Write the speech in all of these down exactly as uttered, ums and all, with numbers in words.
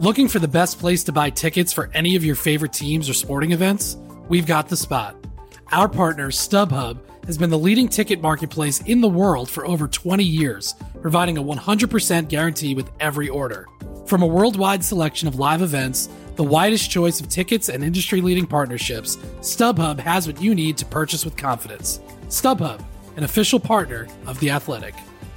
Looking for the best place to buy tickets for any of your favorite teams or sporting events? We've got the spot. Our partner, StubHub, has been the leading ticket marketplace in the world for over twenty years, providing a one hundred percent guarantee with every order. From a worldwide selection of live events, the widest choice of tickets and industry-leading partnerships, StubHub has what you need to purchase with confidence. StubHub, an official partner of The Athletic.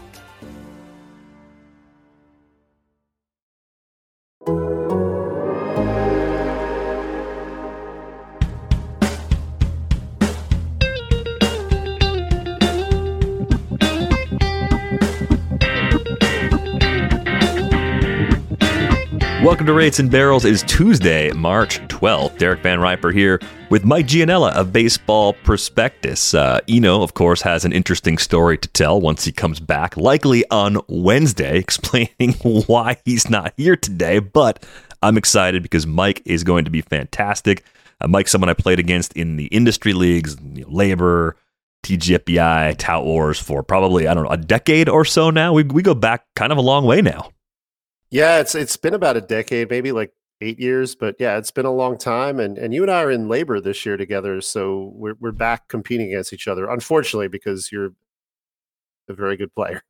Welcome to Rates and Barrels. It is Tuesday, March twelfth. Derek Van Riper here with Mike Gianella of Baseball Prospectus. Uh, Eno, of course, has an interesting story to tell once he comes back, likely on Wednesday, explaining why he's not here today. But I'm excited because Mike is going to be fantastic. Uh, Mike's someone I played against in the industry leagues, you know, Labor, T G F B I, Tout Wars for probably, I don't know, a decade or so now. We we go back kind of a long way now. Yeah, it's it's been about a decade, maybe like eight years, but yeah, it's been a long time. And and you and I are in Labor this year together, so we're we're back competing against each other. Unfortunately, because you're a very good player.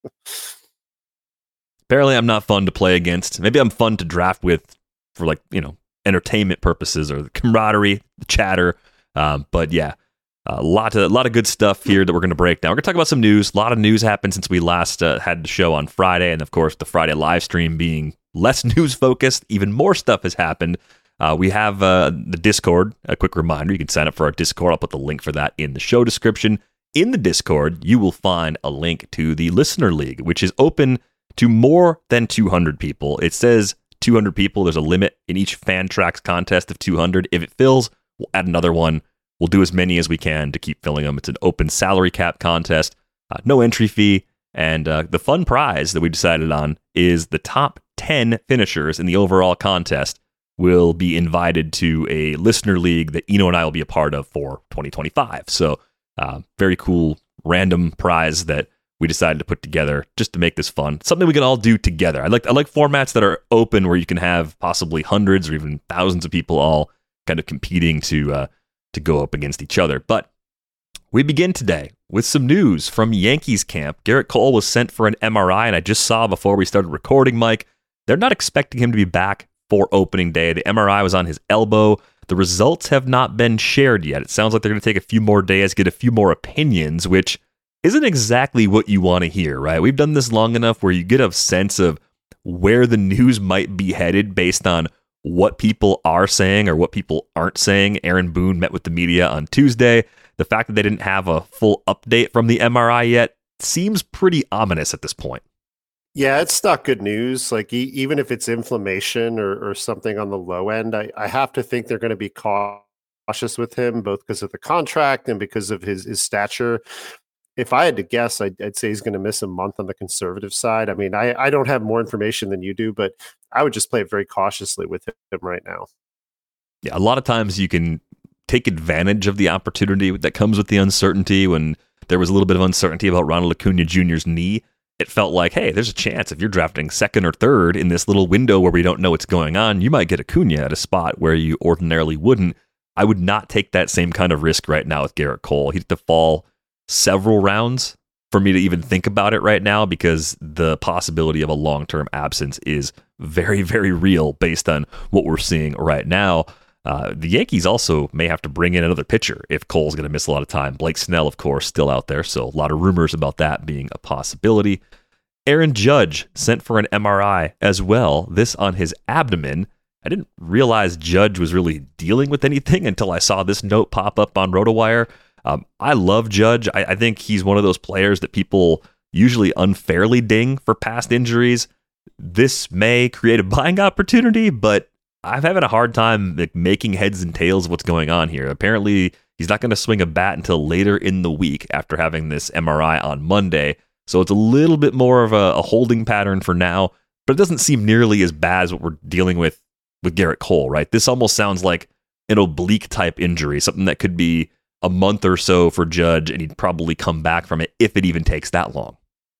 Apparently, I'm not fun to play against. Maybe I'm fun to draft with for like you know entertainment purposes or the camaraderie, the chatter. Um, but yeah. A lot of, a lot of good stuff here that we're going to break down. We're going to talk about some news. A lot of news happened since we last uh, had the show on Friday. And of course, the Friday live stream being less news focused, even more stuff has happened. Uh, we have uh, the Discord. A quick reminder, you can sign up for our Discord. I'll put the link for that in the show description. In the Discord, you will find a link to the Listener League, which is open to more than two hundred people. It says two hundred people. There's a limit in each Fan Tracks contest of two hundred. If it fills, we'll add another one. We'll do as many as we can to keep filling them. It's an open salary cap contest, uh, no entry fee, and uh, the fun prize that we decided on is the top ten finishers in the overall contest will be invited to a listener league that Eno and I will be a part of for twenty twenty-five. So uh, very cool random prize that we decided to put together just to make this fun. Something we can all do together. I like I like formats that are open where you can have possibly hundreds or even thousands of people all kind of competing to uh, to go up against each other. But we begin today with some news from Yankees camp. Gerrit Cole was sent for an M R I, and I just saw before we started recording, Mike, they're not expecting him to be back for opening day. The M R I was on his elbow. The results have not been shared yet. It sounds like they're going to take a few more days, get a few more opinions, which isn't exactly what you want to hear, right? We've done this long enough where you get a sense of where the news might be headed based on what people are saying or what people aren't saying. Aaron Boone met with the media on Tuesday. The fact that they didn't have a full update from the M R I yet seems pretty ominous at this point. Yeah, it's not good news. Like e- even if it's inflammation or, or something on the low end, I, I have to think they're going to be cautious with him, both because of the contract and because of his, his stature. If I had to guess, I'd, I'd say he's going to miss a month on the conservative side. I mean, I, I don't have more information than you do, but I would just play it very cautiously with him right now. Yeah, a lot of times you can take advantage of the opportunity that comes with the uncertainty. When there was a little bit of uncertainty about Ronald Acuna Junior's knee, it felt like, hey, there's a chance if you're drafting second or third in this little window where we don't know what's going on, you might get Acuna at a spot where you ordinarily wouldn't. I would not take that same kind of risk right now with Gerrit Cole. He'd have to fall several rounds for me to even think about it right now, because the possibility of a long-term absence is very, very real based on what we're seeing right now. Uh, the Yankees also may have to bring in another pitcher if Cole's going to miss a lot of time. Blake Snell, of course, still out there, so a lot of rumors about that being a possibility. Aaron Judge sent for an M R I as well, this on his abdomen. I didn't realize Judge was really dealing with anything until I saw this note pop up on RotoWire. Um, I love Judge. I, I think he's one of those players that people usually unfairly ding for past injuries. This may create a buying opportunity, but I'm having a hard time like, making heads and tails of what's going on here. Apparently, he's not going to swing a bat until later in the week after having this M R I on Monday. So it's a little bit more of a, a holding pattern for now, but it doesn't seem nearly as bad as what we're dealing with with Gerrit Cole, right? This almost sounds like an oblique type injury, something that could be a month or so for Judge, and he'd probably come back from it if it even takes that long.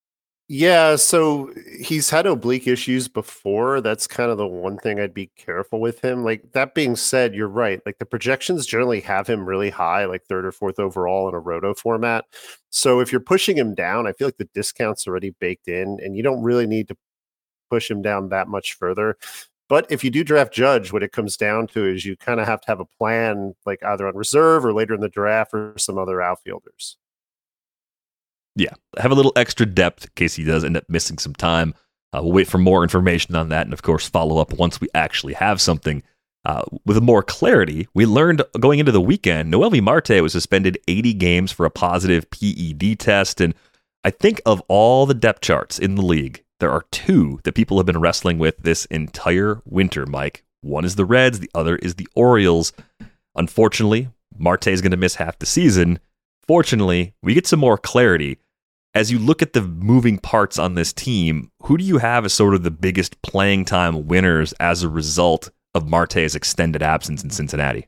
Yeah, so he's had oblique issues before. That's kind of the one thing I'd be careful with him. Like that being said, you're right. Like the projections generally have him really high, like third or fourth overall in a roto format. So if you're pushing him down, I feel like the discount's already baked in and you don't really need to push him down that much further. But if you do draft Judge, what it comes down to is you kind of have to have a plan, like either on reserve or later in the draft or some other outfielders. Yeah, have a little extra depth in case he does end up missing some time. Uh, we'll wait for more information on that and, of course, follow up once we actually have something. Uh, with more clarity, we learned going into the weekend, Noelvi Marte was suspended eighty games for a positive P E D test. And I think of all the depth charts in the league, there are two that people have been wrestling with this entire winter, Mike. One is the Reds, the other is the Orioles. Unfortunately, Marte is going to miss half the season. Fortunately, we get some more clarity. As you look at the moving parts on this team, who do you have as sort of the biggest playing time winners as a result of Marte's extended absence in Cincinnati?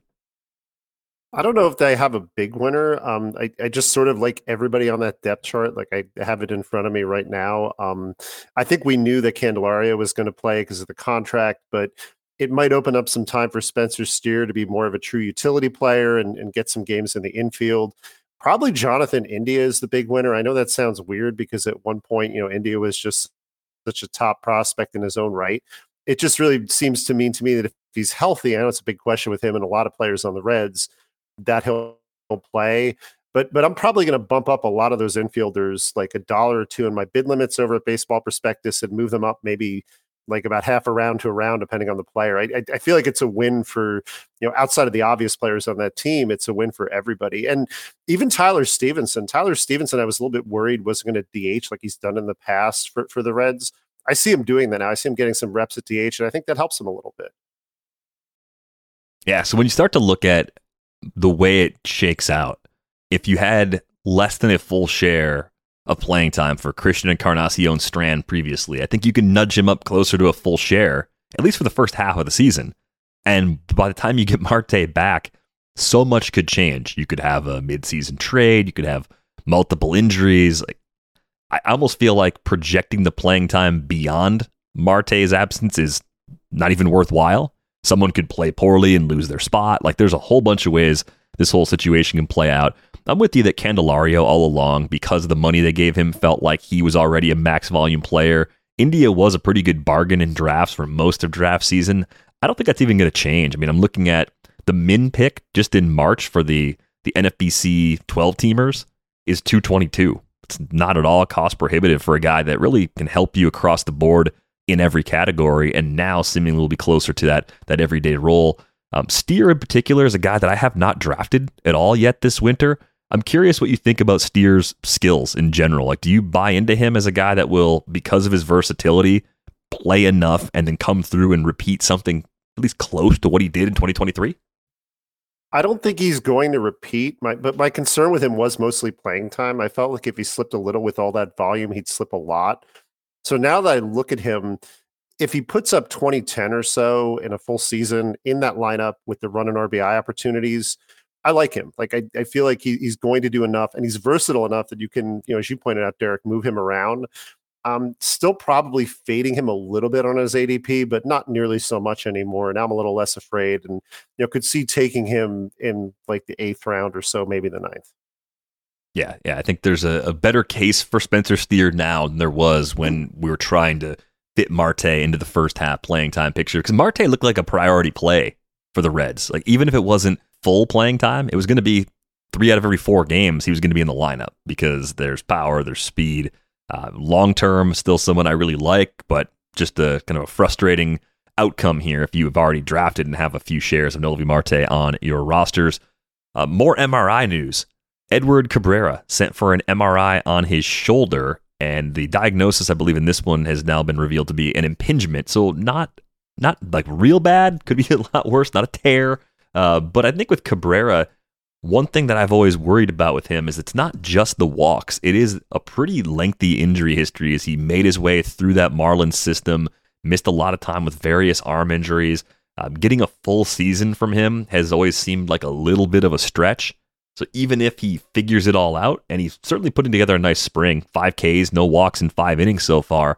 I don't know if they have a big winner. Um, I, I just sort of like everybody on that depth chart. Like I have it in front of me right now. Um, I think we knew that Candelario was going to play because of the contract, but it might open up some time for Spencer Steer to be more of a true utility player and, and get some games in the infield. Probably Jonathan India is the big winner. I know that sounds weird because at one point, you know, India was just such a top prospect in his own right. It just really seems to mean to me that if he's healthy, I know it's a big question with him and a lot of players on the Reds, that he'll, he'll play. But but I'm probably going to bump up a lot of those infielders like a dollar or two in my bid limits over at Baseball Prospectus and move them up maybe like about half a round to a round, depending on the player. I, I, I feel like it's a win for, you know, outside of the obvious players on that team, it's a win for everybody. And even Tyler Stevenson, Tyler Stevenson, I was a little bit worried wasn't going to D H like he's done in the past for, for the Reds. I see him doing that now. I see him getting some reps at D H, and I think that helps him a little bit. Yeah, so when you start to look at the way it shakes out, if you had less than a full share of playing time for Christian Encarnacion Strand previously, I think you can nudge him up closer to a full share, at least for the first half of the season. And by the time you get Marte back, so much could change. You could have a mid-season trade. You could have multiple injuries. Like, I almost feel like projecting the playing time beyond Marte's absence is not even worthwhile. Someone could play poorly and lose their spot. Like, there's a whole bunch of ways this whole situation can play out. I'm with you that Candelario all along, because of the money they gave him, felt like he was already a max volume player. India was a pretty good bargain in drafts for most of draft season. I don't think that's even going to change. I mean, I'm looking at the min pick just in March for the, the N F B C twelve-teamers is two twenty-two. It's not at all cost prohibitive for a guy that really can help you across the board in every category, and now seemingly will be closer to that, that everyday role. Um, Steer in particular is a guy that I have not drafted at all yet this winter. I'm curious what you think about Steer's skills in general. Like, do you buy into him as a guy that will, because of his versatility, play enough and then come through and repeat something at least close to what he did in twenty twenty-three? I don't think he's going to repeat, my, but my concern with him was mostly playing time. I felt like if he slipped a little with all that volume, he'd slip a lot. So now that I look at him, if he puts up twenty ten or so in a full season in that lineup with the run and R B I opportunities, I like him. Like, I, I feel like he, he's going to do enough, and he's versatile enough that you can, you know, as you pointed out, Derek, move him around. Um, still probably fading him a little bit on his A D P, but not nearly so much anymore. Now I'm a little less afraid, and, you know, could see taking him in like the eighth round or so, maybe the ninth. Yeah, yeah. I think there's a, a better case for Spencer Steer now than there was when we were trying to fit Marte into the first half playing time picture, because Marte looked like a priority play for the Reds. Like, even if it wasn't full playing time, it was going to be three out of every four games he was going to be in the lineup, because there's power, there's speed. Uh, long term, still someone I really like, but just a kind of a frustrating outcome here if you have already drafted and have a few shares of Noelvi Marte on your rosters. Uh, more M R I news. Edward Cabrera sent for an M R I on his shoulder, and the diagnosis, I believe, in this one has now been revealed to be an impingement. So not not like real bad, could be a lot worse, not a tear. Uh, but I think with Cabrera, one thing that I've always worried about with him is it's not just the walks. It is a pretty lengthy injury history as he made his way through that Marlins system, missed a lot of time with various arm injuries. Uh, getting a full season from him has always seemed like a little bit of a stretch. So even if he figures it all out, and he's certainly putting together a nice spring, five Ks, no walks in five innings so far,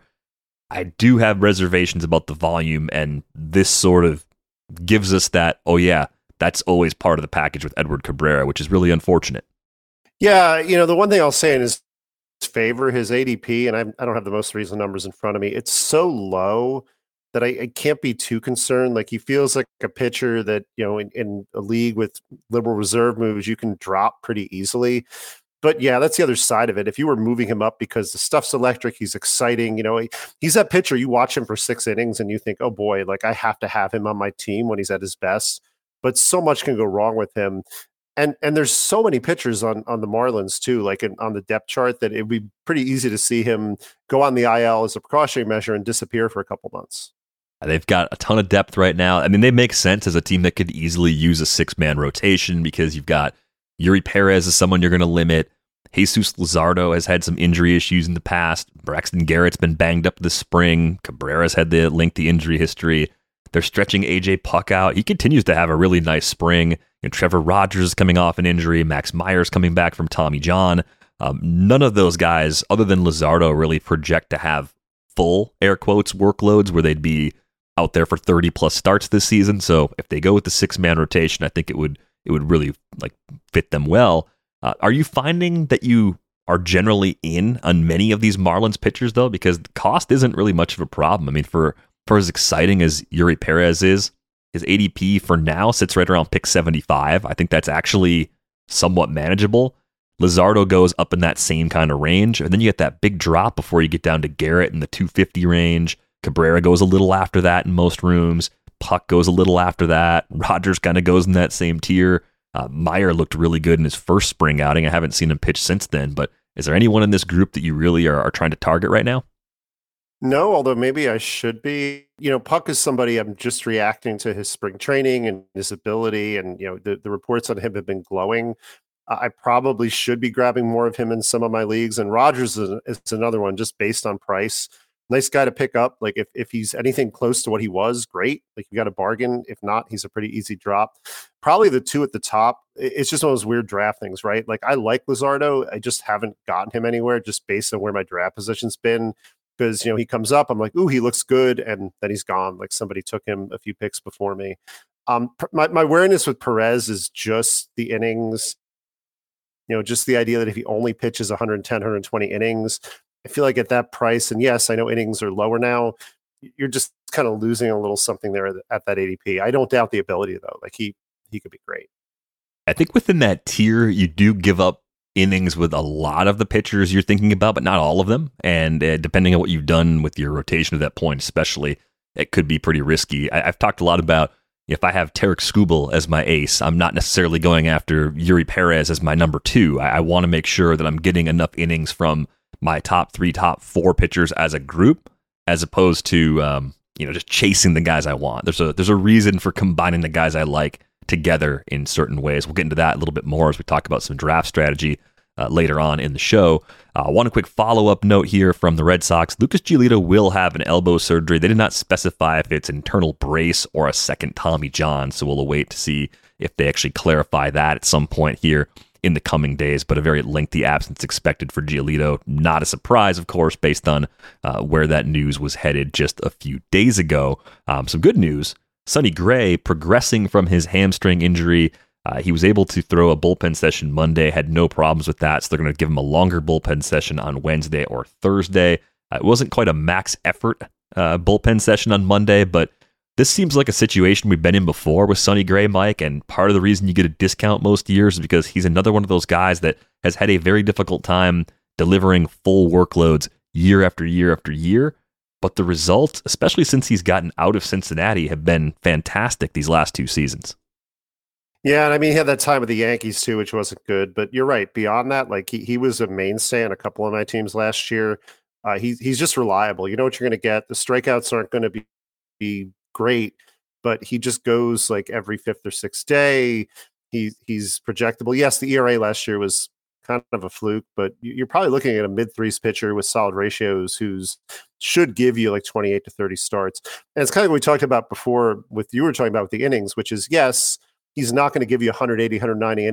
I do have reservations about the volume, and this sort of gives us that, oh yeah, that's always part of the package with Edward Cabrera, which is really unfortunate. Yeah, you know, the one thing I'll say in his favor, his A D P, and I, I don't have the most recent numbers in front of me, it's so low that I, I can't be too concerned. Like, he feels like a pitcher that, you know, in, in a league with liberal reserve moves, you can drop pretty easily. But yeah, that's the other side of it. If you were moving him up because the stuff's electric, he's exciting, you know, he, he's that pitcher, you watch him for six innings and you think, oh boy, like I have to have him on my team when he's at his best. But so much can go wrong with him. And and there's so many pitchers on, on the Marlins too, like in, on the depth chart, that it'd be pretty easy to see him go on the I L as a precautionary measure and disappear for a couple months. They've got a ton of depth right now. I mean, they make sense as a team that could easily use a six-man rotation because you've got Yuri Perez as someone you're going to limit. Jesus Luzardo has had some injury issues in the past. Braxton Garrett's been banged up this spring. Cabrera's had the lengthy injury history. They're stretching A J Puck out. He continues to have a really nice spring. And Trevor Rogers is coming off an injury. Max Myers coming back from Tommy John. Um, none of those guys, other than Luzardo, really project to have full, air quotes, workloads where they'd be out there for thirty plus starts this season. So if they go with the six-man rotation, I think it would it would really like fit them well. Uh, are you finding that you are generally in on many of these Marlins pitchers, though? Because the cost isn't really much of a problem. I mean, for, for as exciting as Yuri Perez is, his A D P for now sits right around pick seventy-five. I think that's actually somewhat manageable. Luzardo goes up in that same kind of range, and then you get that big drop before you get down to Garrett in the two fifty range. Cabrera goes a little after that in most rooms. Puck goes a little after that. Rogers kind of goes in that same tier. Uh, Meyer looked really good in his first spring outing. I haven't seen him pitch since then, but is there anyone in this group that you really are, are trying to target right now? No, although maybe I should be. You know, Puck is somebody I'm just reacting to his spring training and his ability, and, you know, the, the reports on him have been glowing. Uh, I probably should be grabbing more of him in some of my leagues, and Rogers is, is another one just based on price. Nice guy to pick up. Like if, if he's anything close to what he was, great. Like you got a bargain. If not, he's a pretty easy drop. Probably the two at the top. It's just one of those weird draft things, right? Like I like Luzardo. I just haven't gotten him anywhere just based on where my draft position's been. Because, you know, he comes up, I'm like, ooh, he looks good. And then he's gone. Like somebody took him a few picks before me. Um, my, my awareness with Perez is just the innings, you know, just the idea that if he only pitches one hundred ten, one hundred twenty innings, I feel like at that price, and yes, I know innings are lower now, you're just kind of losing a little something there at that A D P. I don't doubt the ability, though. Like he he could be great. I think within that tier, you do give up innings with a lot of the pitchers you're thinking about, but not all of them. And uh, depending on what you've done with your rotation at that point, especially, it could be pretty risky. I, I've talked a lot about if I have Tarek Skubal as my ace, I'm not necessarily going after Yuri Perez as my number two. I, I want to make sure that I'm getting enough innings from my top three, top four pitchers as a group, as opposed to um, you know just chasing the guys I want. There's a there's a reason for combining the guys I like together in certain ways. We'll get into that a little bit more as we talk about some draft strategy uh, later on in the show. Uh, one quick follow-up note here from the Red Sox. Lucas Giolito will have an elbow surgery. They did not specify if it's internal brace or a second Tommy John, so we'll await to see if they actually clarify that at some point here in the coming days, but a very lengthy absence expected for Giolito. Not a surprise, of course, based on uh, where that news was headed just a few days ago. Um, some good news. Sonny Gray progressing from his hamstring injury. Uh, he was able to throw a bullpen session Monday, had no problems with that, so they're going to give him a longer bullpen session on Wednesday or Thursday. Uh, it wasn't quite a max effort uh, bullpen session on Monday, but this seems like a situation we've been in before with Sonny Gray, Mike, and part of the reason you get a discount most years is because he's another one of those guys that has had a very difficult time delivering full workloads year after year after year. But the results, especially since he's gotten out of Cincinnati, have been fantastic these last two seasons. Yeah, and I mean, he had that time with the Yankees too, which wasn't good. But you're right. Beyond that, like he, he was a mainstay on a couple of my teams last year. Uh, he, he's just reliable. You know what you're going to get. The strikeouts aren't going to be, be great, but he just goes like every fifth or sixth day. He he's projectable. Yes, the E R A last year was kind of a fluke, but you're probably looking at a mid threes pitcher with solid ratios who's should give you like twenty-eight to thirty starts. And it's kind of what we talked about before with you were talking about with the innings, which is yes, he's not going to give you one eighty, one ninety innings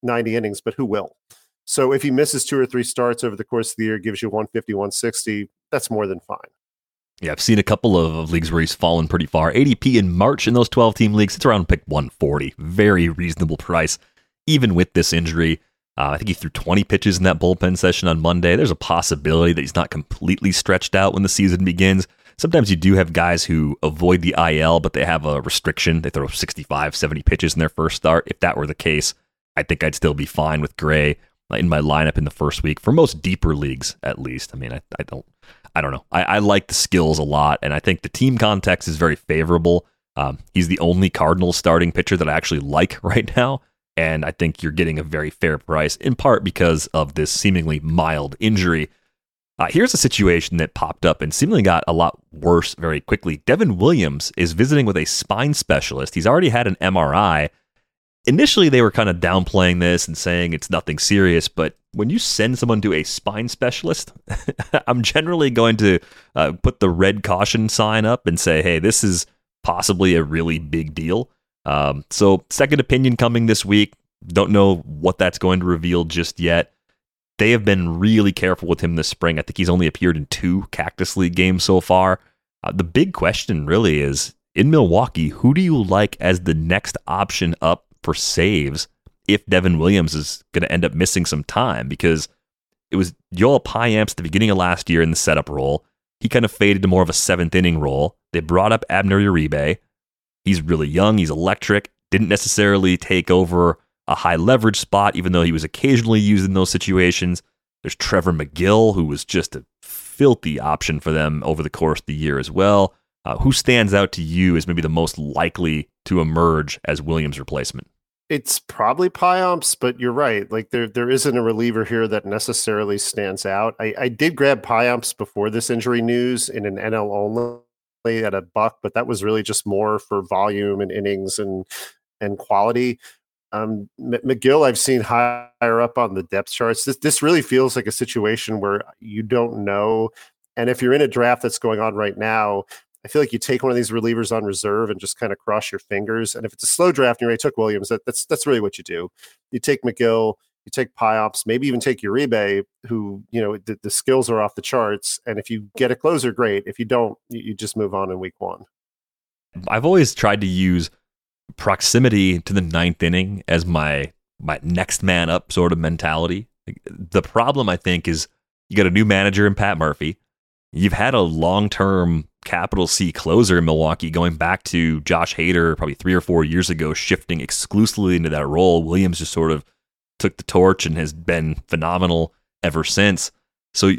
ninety innings, but who will? So if he misses two or three starts over the course of the year, gives you one fifty, one sixty, that's more than fine. Yeah, I've seen a couple of, of leagues where he's fallen pretty far. A D P in March in those twelve-team leagues, it's around pick one forty. Very reasonable price, even with this injury. Uh, I think he threw twenty pitches in that bullpen session on Monday. There's a possibility that he's not completely stretched out when the season begins. Sometimes you do have guys who avoid the I L, but they have a restriction. They throw sixty-five, seventy pitches in their first start. If that were the case, I think I'd still be fine with Gray in my lineup in the first week, for most deeper leagues, at least. I mean, I, I don't I don't know. I, I like the skills a lot, and I think the team context is very favorable. Um, he's the only Cardinals starting pitcher that I actually like right now, and I think you're getting a very fair price, in part because of this seemingly mild injury. Uh, here's a situation that popped up and seemingly got a lot worse very quickly. Devin Williams is visiting with a spine specialist. He's already had an M R I. Initially, they were kind of downplaying this and saying it's nothing serious, but when you send someone to a spine specialist, I'm generally going to uh, put the red caution sign up and say, hey, this is possibly a really big deal. Um, so second opinion coming this week. Don't know what that's going to reveal just yet. They have been really careful with him this spring. I think he's only appeared in two Cactus League games so far. Uh, the big question really is, in Milwaukee, who do you like as the next option up for saves if Devin Williams is going to end up missing some time? Because it was Joel Payamps at the beginning of last year in the setup role. He kind of faded to more of a seventh inning role. They brought up Abner Uribe. He's really young. He's electric. Didn't necessarily take over a high leverage spot, even though he was occasionally used in those situations. There's Trevor McGill, who was just a filthy option for them over the course of the year as well. Uh, who stands out to you as maybe the most likely to emerge as Williams' replacement? It's probably Payamps, but you're right. Like there, there isn't a reliever here that necessarily stands out. I, I did grab Payamps before this injury news in an N L only at a buck, but that was really just more for volume and innings and and quality. Um, M- McGill, I've seen higher up on the depth charts. This this really feels like a situation where you don't know. And if you're in a draft that's going on right now, I feel like you take one of these relievers on reserve and just kind of cross your fingers. And if it's a slow draft and you already took Williams, that, that's that's really what you do. You take McGill, you take Payamps, maybe even take Uribe, who, you know, the, the skills are off the charts. And if you get a closer, great. If you don't, you, you just move on in week one. I've always tried to use proximity to the ninth inning as my my next man up sort of mentality. The problem, I think, is you got a new manager in Pat Murphy. You've had a long-term capital C closer in Milwaukee going back to Josh Hader probably three or four years ago, shifting exclusively into that role. Williams just sort of took the torch and has been phenomenal ever since. So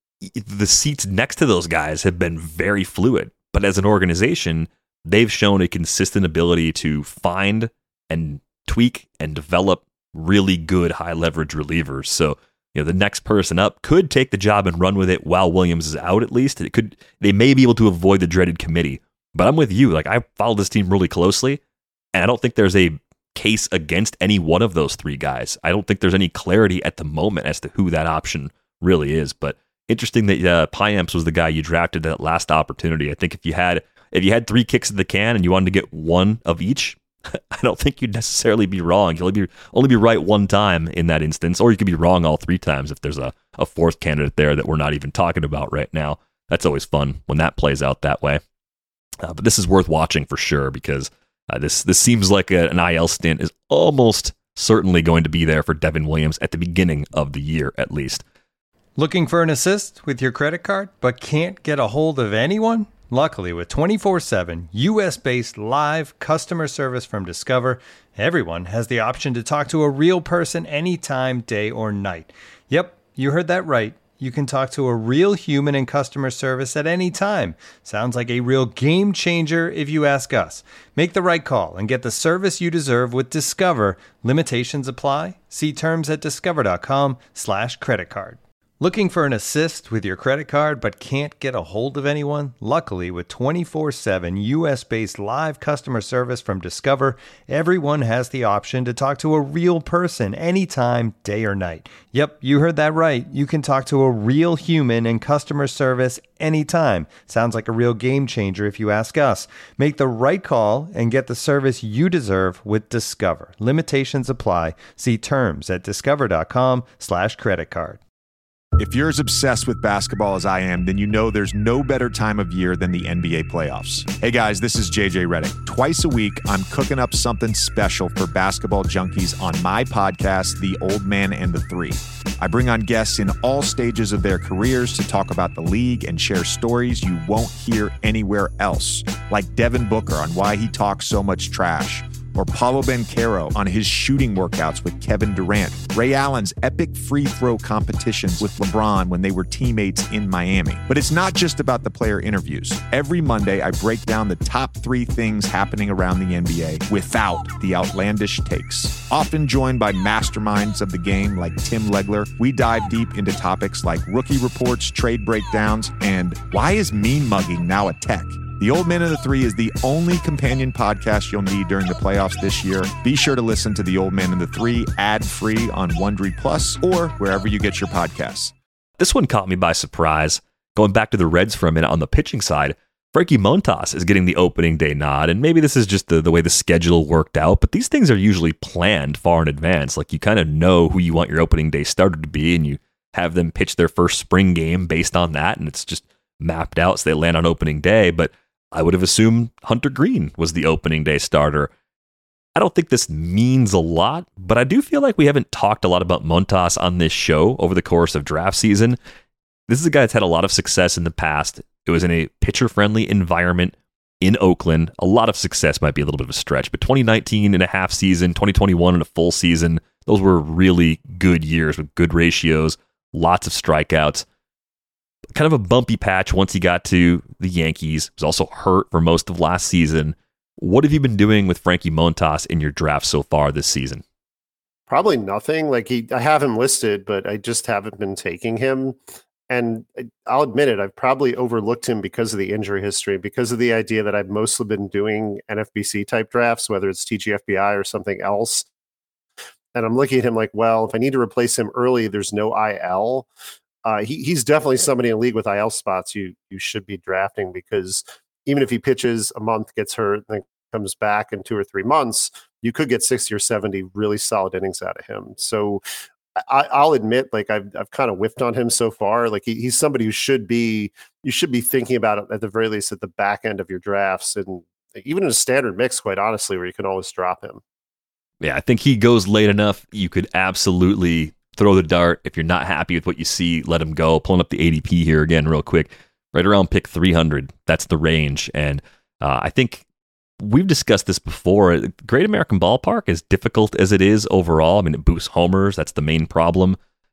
the seats next to those guys have been very fluid. But as an organization, they've shown a consistent ability to find and tweak and develop really good high leverage relievers. So, you know, the next person up could take the job and run with it while Williams is out, at least. It could, they may be able to avoid the dreaded committee. But I'm with you. Like, I follow this team really closely, and I don't think there's a case against any one of those three guys. I don't think there's any clarity at the moment as to who that option really is. But interesting that uh, Payamps was the guy you drafted that last opportunity. I think if you had if you had three kicks in the can and you wanted to get one of each, I don't think you'd necessarily be wrong. You'll only be, only be right one time in that instance, or you could be wrong all three times if there's a, a fourth candidate there that we're not even talking about right now. That's always fun when that plays out that way. Uh, but this is worth watching for sure, because uh, this this seems like a, an I L stint is almost certainly going to be there for Devin Williams at the beginning of the year, at least. Looking for an assist with your credit card, but can't get a hold of anyone? Luckily, with twenty-four seven U S-based live customer service from Discover, everyone has the option to talk to a real person anytime, day or night. Yep, you heard that right. You can talk to a real human in customer service at any time. Sounds like a real game changer if you ask us. Make the right call and get the service you deserve with Discover. Limitations apply. See terms at discover.com slash credit card. Looking for an assist with your credit card but can't get a hold of anyone? Luckily, with twenty-four seven U S-based live customer service from Discover, everyone has the option to talk to a real person anytime, day or night. Yep, you heard that right. You can talk to a real human in customer service anytime. Sounds like a real game changer if you ask us. Make the right call and get the service you deserve with Discover. Limitations apply. See terms at discover.com slash credit card. If you're as obsessed with basketball as I am, then you know there's no better time of year than the N B A playoffs. Hey guys, this is J J Redick. Twice a week, I'm cooking up something special for basketball junkies on my podcast, The Old Man and the Three. I bring on guests in all stages of their careers to talk about the league and share stories you won't hear anywhere else, like Devin Booker on why he talks so much trash, or Paolo Banchero on his shooting workouts with Kevin Durant, Ray Allen's epic free throw competitions with LeBron when they were teammates in Miami. But it's not just about the player interviews. Every Monday, I break down the top three things happening around the N B A without the outlandish takes. Often joined by masterminds of the game like Tim Legler, we dive deep into topics like rookie reports, trade breakdowns, and why is mean mugging now a tech? The Old Man and the Three is the only companion podcast you'll need during the playoffs this year. Be sure to listen to The Old Man and the Three ad-free on Wondery Plus or wherever you get your podcasts. This one caught me by surprise. Going back to the Reds for a minute on the pitching side, Frankie Montas is getting the opening day nod, and maybe this is just the, the way the schedule worked out, but these things are usually planned far in advance. Like, you kind of know who you want your opening day starter to be, and you have them pitch their first spring game based on that, and it's just mapped out so they land on opening day. But I would have assumed Hunter Green was the opening day starter. I don't think this means a lot, but I do feel like we haven't talked a lot about Montas on this show over the course of draft season. This is a guy that's had a lot of success in the past. It was in a pitcher-friendly environment in Oakland. A lot of success might be a little bit of a stretch, but twenty nineteen and a half season, twenty twenty-one and a full season, those were really good years with good ratios, lots of strikeouts. Kind of a bumpy patch once he got to the Yankees. He was also hurt for most of last season. What have you been doing with Frankie Montas in your draft so far this season? Probably nothing. Like he, I have him listed, but I just haven't been taking him. And I'll admit it, I've probably overlooked him because of the injury history, because of the idea that I've mostly been doing N F B C type drafts, whether it's T G F B I or something else. And I'm looking at him like, well, if I need to replace him early, there's no I L. Uh, he, he's definitely somebody in a league with I L spots you you should be drafting, because even if he pitches a month, gets hurt, and then comes back in two or three months, you could get sixty or seventy really solid innings out of him. So I, I'll admit, like I've I've kind of whiffed on him so far. Like he, he's somebody who should be you should be thinking about it at the very least at the back end of your drafts, and even in a standard mix, quite honestly, where you can always drop him. Yeah, I think he goes late enough. You could absolutely throw the dart. If you're not happy with what you see, let him go. Pulling up the A D P here again real quick. Right around pick three hundred. That's the range. And uh, I think we've discussed this before. Great American Ballpark, as difficult as it is overall, I mean, it boosts homers. That's the main problem.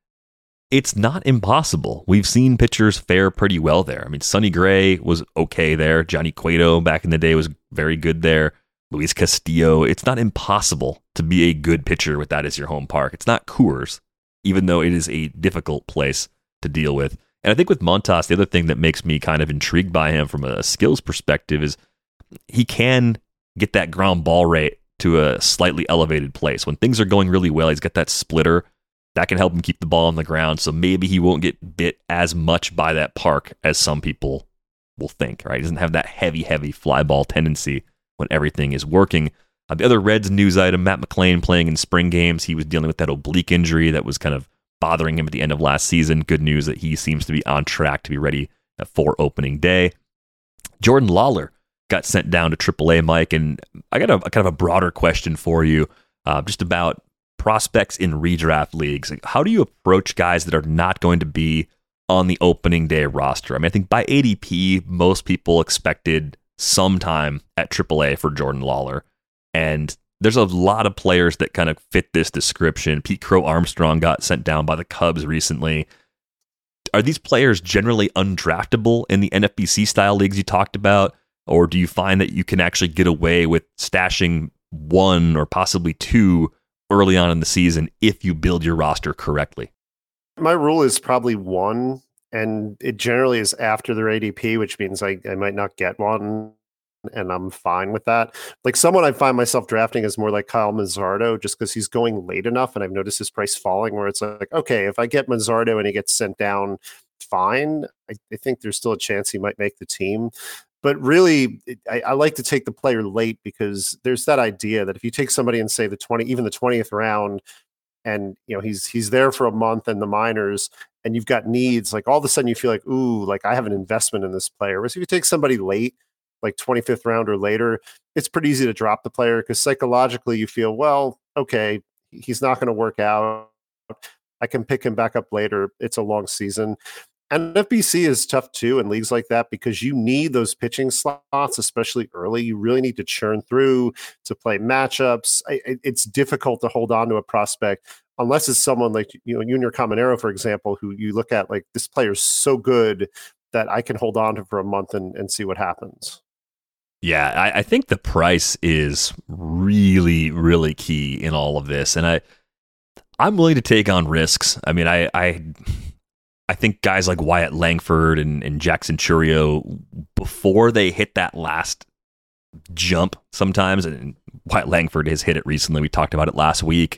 It's not impossible. We've seen pitchers fare pretty well there. I mean, Sonny Gray was okay there. Johnny Cueto back in the day was very good there. Luis Castillo. It's not impossible to be a good pitcher with that as your home park. It's not Coors, even though it is a difficult place to deal with. And I think with Montas, the other thing that makes me kind of intrigued by him from a skills perspective is he can get that ground ball rate to a slightly elevated place. When things are going really well, he's got that splitter. That can help him keep the ball on the ground, so maybe he won't get bit as much by that park as some people will think, right? He doesn't have that heavy, heavy fly ball tendency when everything is working. Uh, the other Reds news item, Matt McLain playing in spring games. He was dealing with that oblique injury that was kind of bothering him at the end of last season. Good news that he seems to be on track to be ready for opening day. Jordan Lawler got sent down to triple A, Mike, and I got a, a kind of a broader question for you, uh, just about prospects in redraft leagues. How do you approach guys that are not going to be on the opening day roster? I mean, I think by A D P, most people expected sometime at triple A for Jordan Lawler. And there's a lot of players that kind of fit this description. Pete Crow Armstrong got sent down by the Cubs recently. Are these players generally undraftable in the N F B C style leagues you talked about? Or do you find that you can actually get away with stashing one or possibly two early on in the season if you build your roster correctly? My rule is probably one, and it generally is after their A D P, which means I, I might not get one, and I'm fine with that. Like someone I find myself drafting is more like Kyle Mazzardo, just because he's going late enough, and I've noticed his price falling, where it's like, okay, if I get Mazzardo and he gets sent down, fine. I, I think there's still a chance he might make the team. But really, I, I like to take the player late because there's that idea that if you take somebody in, say, the twenty, even the twentieth round, and you know he's he's there for a month in the minors, and you've got needs, like all of a sudden you feel like, ooh, like I have an investment in this player. Whereas if you take somebody late, like twenty-fifth round or later, it's pretty easy to drop the player because psychologically you feel, well, okay, he's not going to work out. I can pick him back up later. It's a long season. And F B C is tough too in leagues like that because you need those pitching slots, especially early. You really need to churn through to play matchups. I, it's difficult to hold on to a prospect unless it's someone like, you know, Junior Caminero, for example, who you look at like this player's so good that I can hold on to for a month and, and see what happens. Yeah, I, I think the price is really, really key in all of this. And I, I'm willing to take on risks. I mean, I... I I think guys like Wyatt Langford and, and Jackson Chourio, before they hit that last jump sometimes, and Wyatt Langford has hit it recently, we talked about it last week,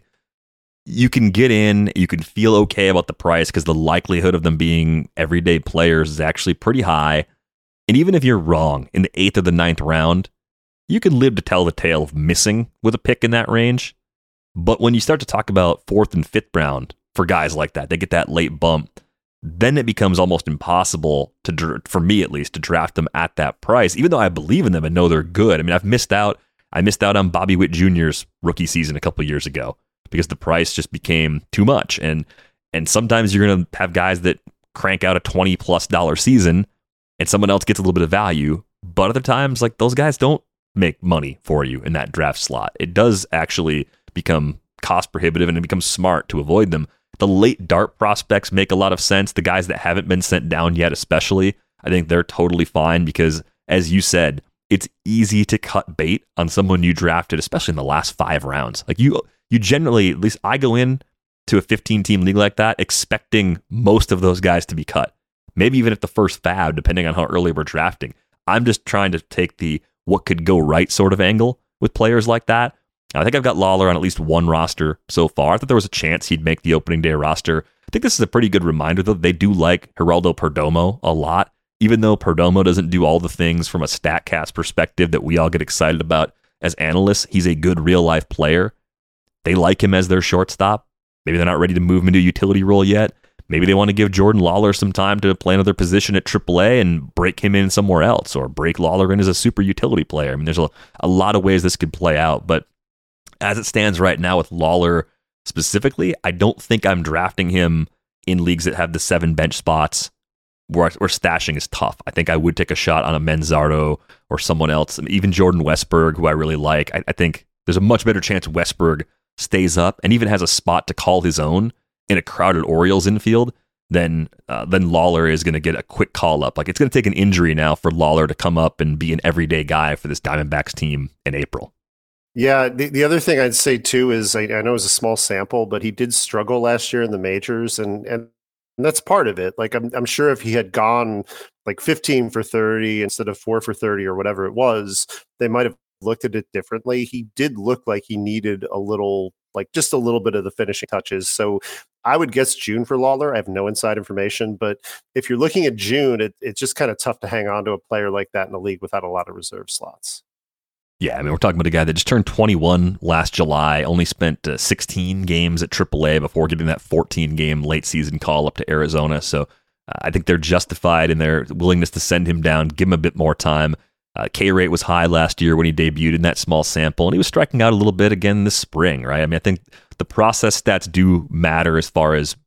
you can get in, you can feel okay about the price because the likelihood of them being everyday players is actually pretty high. And even if you're wrong in the eighth or the ninth round, you can live to tell the tale of missing with a pick in that range. But when you start to talk about fourth and fifth round for guys like that, they get that late bump, then it becomes almost impossible to, for me at least, to draft them at that price, even though I believe in them and know they're good. I mean, I've missed out. I missed out on Bobby Witt Junior's rookie season a couple years ago because the price just became too much. And and sometimes you're going to have guys that crank out a twenty plus dollar season and someone else gets a little bit of value. But other times, like those guys don't make money for you in that draft slot. It does actually become cost prohibitive and it becomes smart to avoid them. The late dart prospects make a lot of sense. The guys that haven't been sent down yet, especially, I think they're totally fine because, as you said, it's easy to cut bait on someone you drafted, especially in the last five rounds. Like you, you generally, at least I go in to a fifteen-team league like that expecting most of those guys to be cut. Maybe even at the first fab, depending on how early we're drafting. I'm just trying to take the what could go right sort of angle with players like that. I think I've got Lawler on at least one roster so far. I thought there was a chance he'd make the opening day roster. I think this is a pretty good reminder, though. They do like Geraldo Perdomo a lot, even though Perdomo doesn't do all the things from a StatCast perspective that we all get excited about as analysts. He's a good real-life player. They like him as their shortstop. Maybe they're not ready to move him into a utility role yet. Maybe they want to give Jordan Lawler some time to play another position at triple A and break him in somewhere else, or break Lawler in as a super utility player. I mean, there's a, a lot of ways this could play out, but as it stands right now with Lawler specifically, I don't think I'm drafting him in leagues that have the seven bench spots where, where stashing is tough. I think I would take a shot on a Manzardo or someone else, even Jordan Westburg, who I really like. I, I think there's a much better chance Westburg stays up and even has a spot to call his own in a crowded Orioles infield than, uh, than Lawler is going to get a quick call up. Like it's going to take an injury now for Lawler to come up and be an everyday guy for this Diamondbacks team in April. Yeah, the, the other thing I'd say too is I, I know it was a small sample, but he did struggle last year in the majors, and and, and that's part of it. Like I'm I'm sure if he had gone like fifteen for thirty instead of four for thirty or whatever it was, they might have looked at it differently. He did look like he needed a little, like just a little bit of the finishing touches. So I would guess June for Lawler. I have no inside information, but if you're looking at June, it, it's just kind of tough to hang on to a player like that in a league without a lot of reserve slots. Yeah, I mean, we're talking about a guy that just turned twenty-one last July, only spent uh, sixteen games at triple A before getting that fourteen-game late-season call up to Arizona. So uh, I think they're justified in their willingness to send him down, give him a bit more time. Uh, K-rate was high last year when he debuted in that small sample, and he was striking out a little bit again this spring, right? I mean, I think the process stats do matter as far as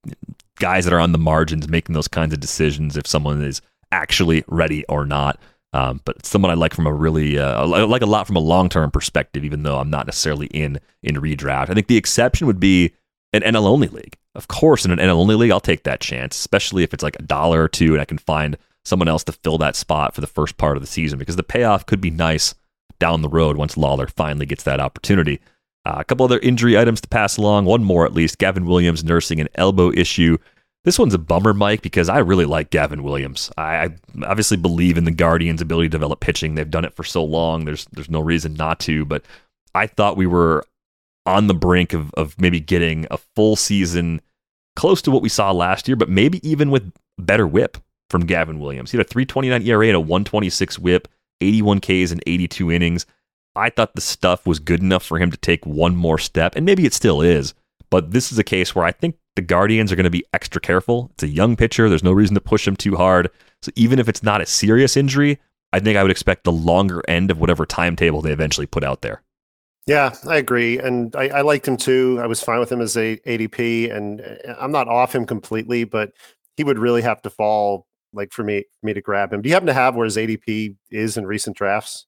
guys that are on the margins making those kinds of decisions if someone is actually ready or not. Um, but it's someone I like from a really, uh, I like a lot from a long-term perspective, even though I'm not necessarily in in redraft. I think the exception would be an N L-only league. Of course, in an N L-only league, I'll take that chance, especially if it's like a dollar or two and I can find someone else to fill that spot for the first part of the season, because the payoff could be nice down the road once Lawler finally gets that opportunity. Uh, a couple other injury items to pass along. One more at least. Gavin Williams nursing an elbow issue. This one's a bummer, Mike, because I really like Gavin Williams. I, I obviously believe in the Guardians' ability to develop pitching. They've done it for so long. There's there's no reason not to. But I thought we were on the brink of of maybe getting a full season close to what we saw last year, but maybe even with better whip from Gavin Williams. He had a three twenty-nine E R A and a one twenty-six whip, eighty-one Ks and eighty-two innings. I thought the stuff was good enough for him to take one more step, and maybe it still is, but this is a case where I think the Guardians are going to be extra careful. It's a young pitcher. There's no reason to push him too hard. So even if it's not a serious injury, I think I would expect the longer end of whatever timetable they eventually put out there. Yeah, I agree. And I, I liked him too. I was fine with him as a A D P, and I'm not off him completely, but he would really have to fall like for me, for me to grab him. Do you happen to have where his A D P is in recent drafts?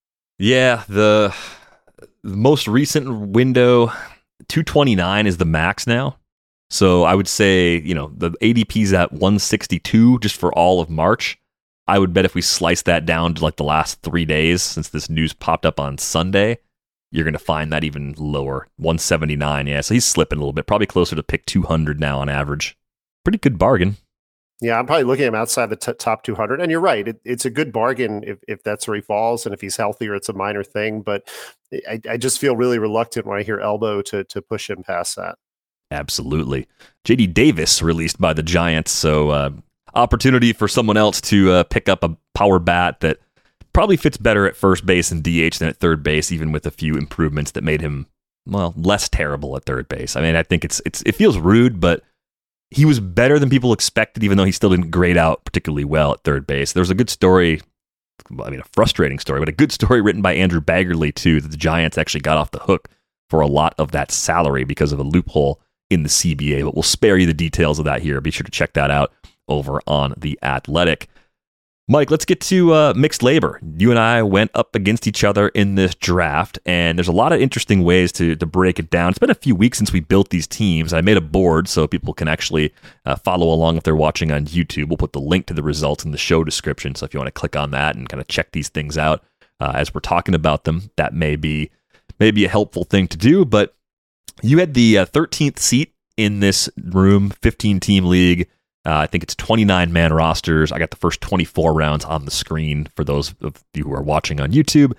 Yeah, the, the most recent window, two twenty-nine is the max now. So I would say, you know, the A D P's at one sixty-two just for all of March. I would bet if we slice that down to like the last three days, since this news popped up on Sunday, you're going to find that even lower. one seventy-nine, yeah. So he's slipping a little bit. Probably closer to pick two hundred now on average. Pretty good bargain. Yeah, I'm probably looking at him outside the t- top two hundred. And you're right. It, it's a good bargain if, if that's where he falls. And if he's healthier, it's a minor thing. But I, I just feel really reluctant when I hear elbow to to push him past that. Absolutely. J D Davis released by the Giants. So uh, opportunity for someone else to uh, pick up a power bat that probably fits better at first base and D H than at third base, even with a few improvements that made him, well, less terrible at third base. I mean, I think it's it's it feels rude, but he was better than people expected, even though he still didn't grade out particularly well at third base. There was a good story, I mean, a frustrating story, but a good story written by Andrew Baggerly, too, that the Giants actually got off the hook for a lot of that salary because of a loophole in the C B A. But we'll spare you the details of that here. Be sure to check that out over on The Athletic. Mike, let's get to uh, mixed labor. You and I went up against each other in this draft, and there's a lot of interesting ways to, to break it down. It's been a few weeks since we built these teams. I made a board so people can actually uh, follow along if they're watching on YouTube. We'll put the link to the results in the show description, so if you want to click on that and kind of check these things out uh, as we're talking about them, that may be, may be a helpful thing to do. But you had the uh, thirteenth seat in this room, fifteen-team league. Uh, I think it's twenty-nine man rosters. I got the first twenty-four rounds on the screen for those of you who are watching on YouTube.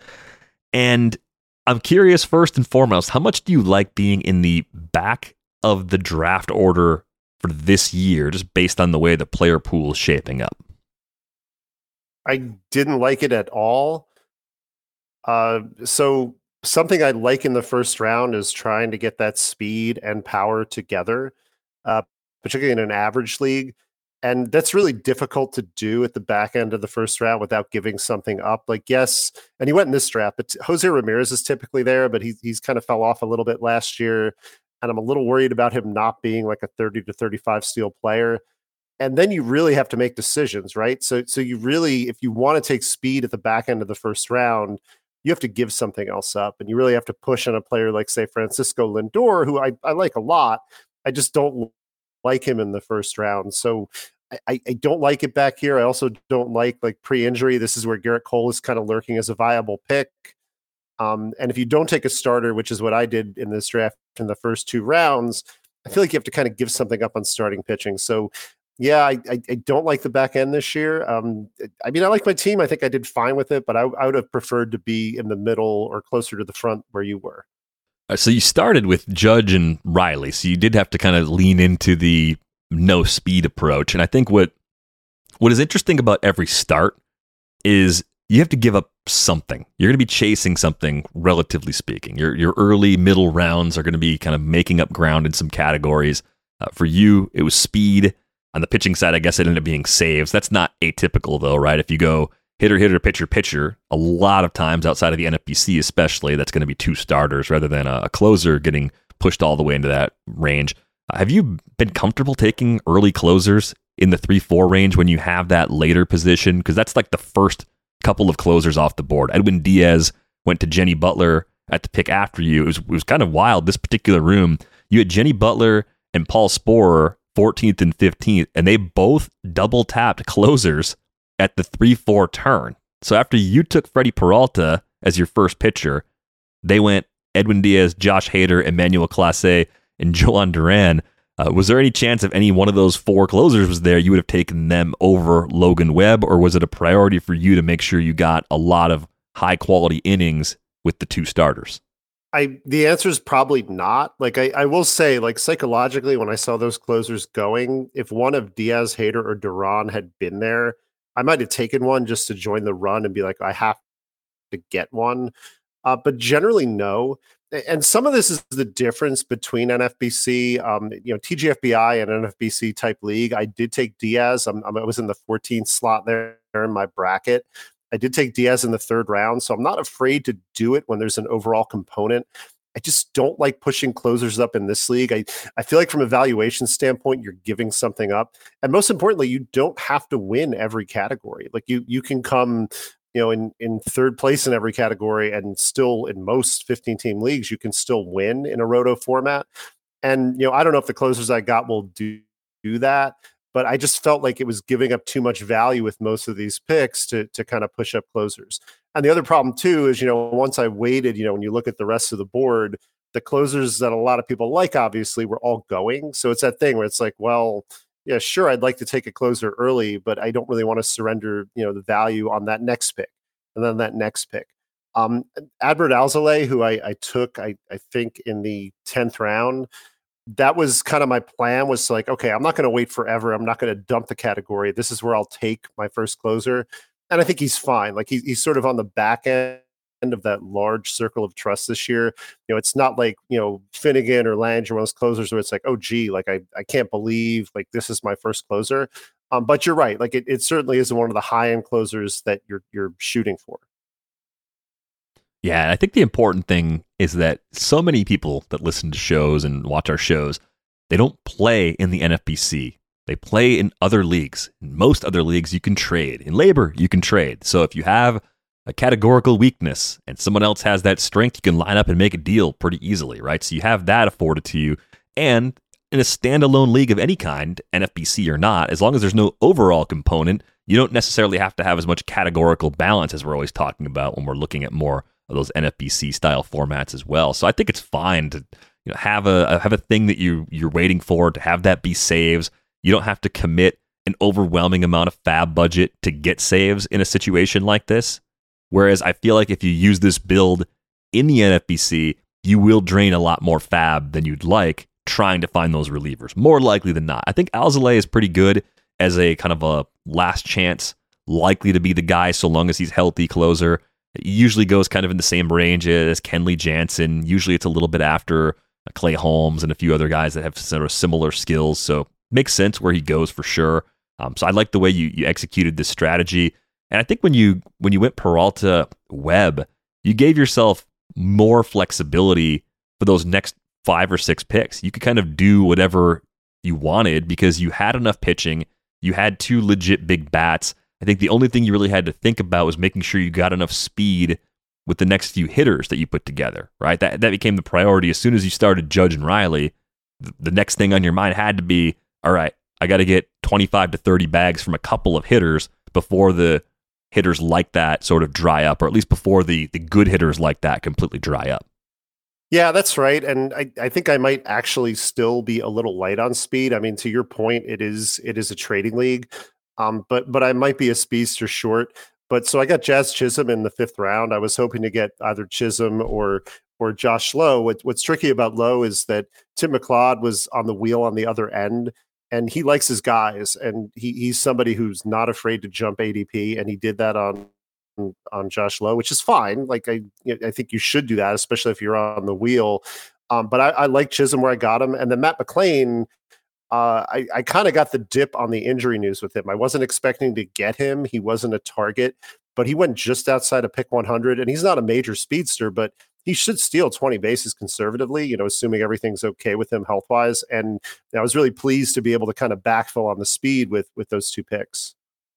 And I'm curious, first and foremost, how much do you like being in the back of the draft order for this year, just based on the way the player pool is shaping up? I didn't like it at all. Uh, so something I like in the first round is trying to get that speed and power together. Uh, particularly in an average league. And that's really difficult to do at the back end of the first round without giving something up. Like, yes, and he went in this draft, but Jose Ramirez is typically there, but he, he's kind of fell off a little bit last year. And I'm a little worried about him not being like a thirty to thirty-five steal player. And then you really have to make decisions, right? So, so you really, if you want to take speed at the back end of the first round, you have to give something else up. And you really have to push on a player like, say, Francisco Lindor, who I, I like a lot. I just don't like him in the first round. So I, I don't like it back here. I also don't like like pre-injury. This is where Garrett Cole is kind of lurking as a viable pick. Um, and if you don't take a starter, which is what I did in this draft in the first two rounds, I feel like you have to kind of give something up on starting pitching. So yeah, I, I, I don't like the back end this year. Um, I mean, I like my team. I think I did fine with it, but I, I would have preferred to be in the middle or closer to the front where you were. So you started with Judge and Riley, so you did have to kind of lean into the no speed approach. And I think what what is interesting about every start is you have to give up something. You're going to be chasing something, relatively speaking. Your your early, middle rounds are going to be kind of making up ground in some categories. Uh, for you, it was speed. On the pitching side, I guess it ended up being saves. That's not atypical, though, right? If you go hitter, hitter, pitcher, pitcher, a lot of times outside of the N F B C especially, that's going to be two starters rather than a, a closer getting pushed all the way into that range. Uh, have you been comfortable taking early closers in the three four range when you have that later position? Because that's like the first couple of closers off the board. Edwin Diaz went to Jenny Butler at the pick after you. It was, it was kind of wild, this particular room. You had Jenny Butler and Paul Sporer, fourteenth and fifteenth, and they both double-tapped closers at the three four turn. So after you took Freddie Peralta as your first pitcher, they went Edwin Diaz, Josh Hader, Emmanuel Clase, and Joan Duran. Uh, was there any chance if any one of those four closers was there, you would have taken them over Logan Webb, or was it a priority for you to make sure you got a lot of high-quality innings with the two starters? I the answer is probably not. Like I, I will say, like psychologically, when I saw those closers going, if one of Diaz, Hader, or Duran had been there, I might have taken one just to join the run and be like, I have to get one. Uh, but generally, no. And some of this is the difference between N F B C, um, you know, T G F B I and N F B C type league. I did take Diaz. I'm, I'm, I was in the fourteenth slot there in my bracket. I did take Diaz in the third round, so I'm not afraid to do it when there's an overall component. I just don't like pushing closers up in this league. I, I feel like from a valuation standpoint, you're giving something up. And most importantly, you don't have to win every category. Like you you can come, you know, in, in third place in every category and still in most fifteen-team leagues, you can still win in a roto format. And, you know, I don't know if the closers I got will do, do that. But I just felt like it was giving up too much value with most of these picks to to kind of push up closers. And the other problem too is, you know, once I waited, you know, when you look at the rest of the board, the closers that a lot of people like, obviously, were all going. So it's that thing where it's like, well, yeah, sure, I'd like to take a closer early, but I don't really want to surrender, you know, the value on that next pick and then that next pick. Um, Adbert Alzolay, who I, I took, I, I think in the tenth round, that was kind of my plan, was like, okay, I'm not going to wait forever. I'm not going to dump the category. This is where I'll take my first closer. And I think he's fine. Like he's, he's sort of on the back end of that large circle of trust this year. You know, it's not like, you know, Finnegan or Lange or one of those closers where it's like, oh, gee, like I, I can't believe like this is my first closer. Um, but you're right. Like it, it certainly isn't one of the high end closers that you're, you're shooting for. Yeah, I think the important thing is that so many people that listen to shows and watch our shows, they don't play in the N F B C. They play in other leagues. In most other leagues, you can trade. In labor, you can trade. So if you have a categorical weakness and someone else has that strength, you can line up and make a deal pretty easily, right? So you have that afforded to you. And in a standalone league of any kind, N F B C or not, as long as there's no overall component, you don't necessarily have to have as much categorical balance as we're always talking about when we're looking at more of those N F B C style formats as well. So I think it's fine to, you know, have a have a thing that you you're waiting for, to have that be saves. You don't have to commit an overwhelming amount of fab budget to get saves in a situation like this. Whereas I feel like if you use this build in the N F B C, you will drain a lot more fab than you'd like trying to find those relievers, more likely than not. I think Alzolay is pretty good as a kind of a last chance, likely to be the guy so long as he's healthy closer. It usually goes kind of in the same range as Kenley Jansen. Usually it's a little bit after Clay Holmes and a few other guys that have sort of similar skills. So makes sense where he goes for sure. Um, so I like the way you, you executed this strategy. And I think when you when you went Peralta Webb, you gave yourself more flexibility for those next five or six picks. You could kind of do whatever you wanted because you had enough pitching. You had two legit big bats. I think the only thing you really had to think about was making sure you got enough speed with the next few hitters that you put together, right? That that became the priority. As soon as you started Judge and Riley, the next thing on your mind had to be, all right, I got to get twenty-five to thirty bags from a couple of hitters before the hitters like that sort of dry up, or at least before the, the good hitters like that completely dry up. Yeah, that's right. And I, I think I might actually still be a little light on speed. I mean, to your point, it is it is a trading league. Um, but but I might be a speedster short. But so I got Jazz Chisholm in the fifth round. I was hoping to get either Chisholm or or Josh Lowe. What, what's tricky about Lowe is that Tim McLeod was on the wheel on the other end, and he likes his guys, and he he's somebody who's not afraid to jump A D P, and he did that on on Josh Lowe, which is fine. Like I I think you should do that, especially if you're on the wheel. Um, but I, I like Chisholm where I got him, and then Matt McLain. Uh, I, I kind of got the dip on the injury news with him. I wasn't expecting to get him. He wasn't a target, but he went just outside of pick one hundred, and he's not a major speedster, but he should steal twenty bases conservatively, you know, assuming everything's okay with him health-wise. And I was really pleased to be able to kind of backfill on the speed with with those two picks.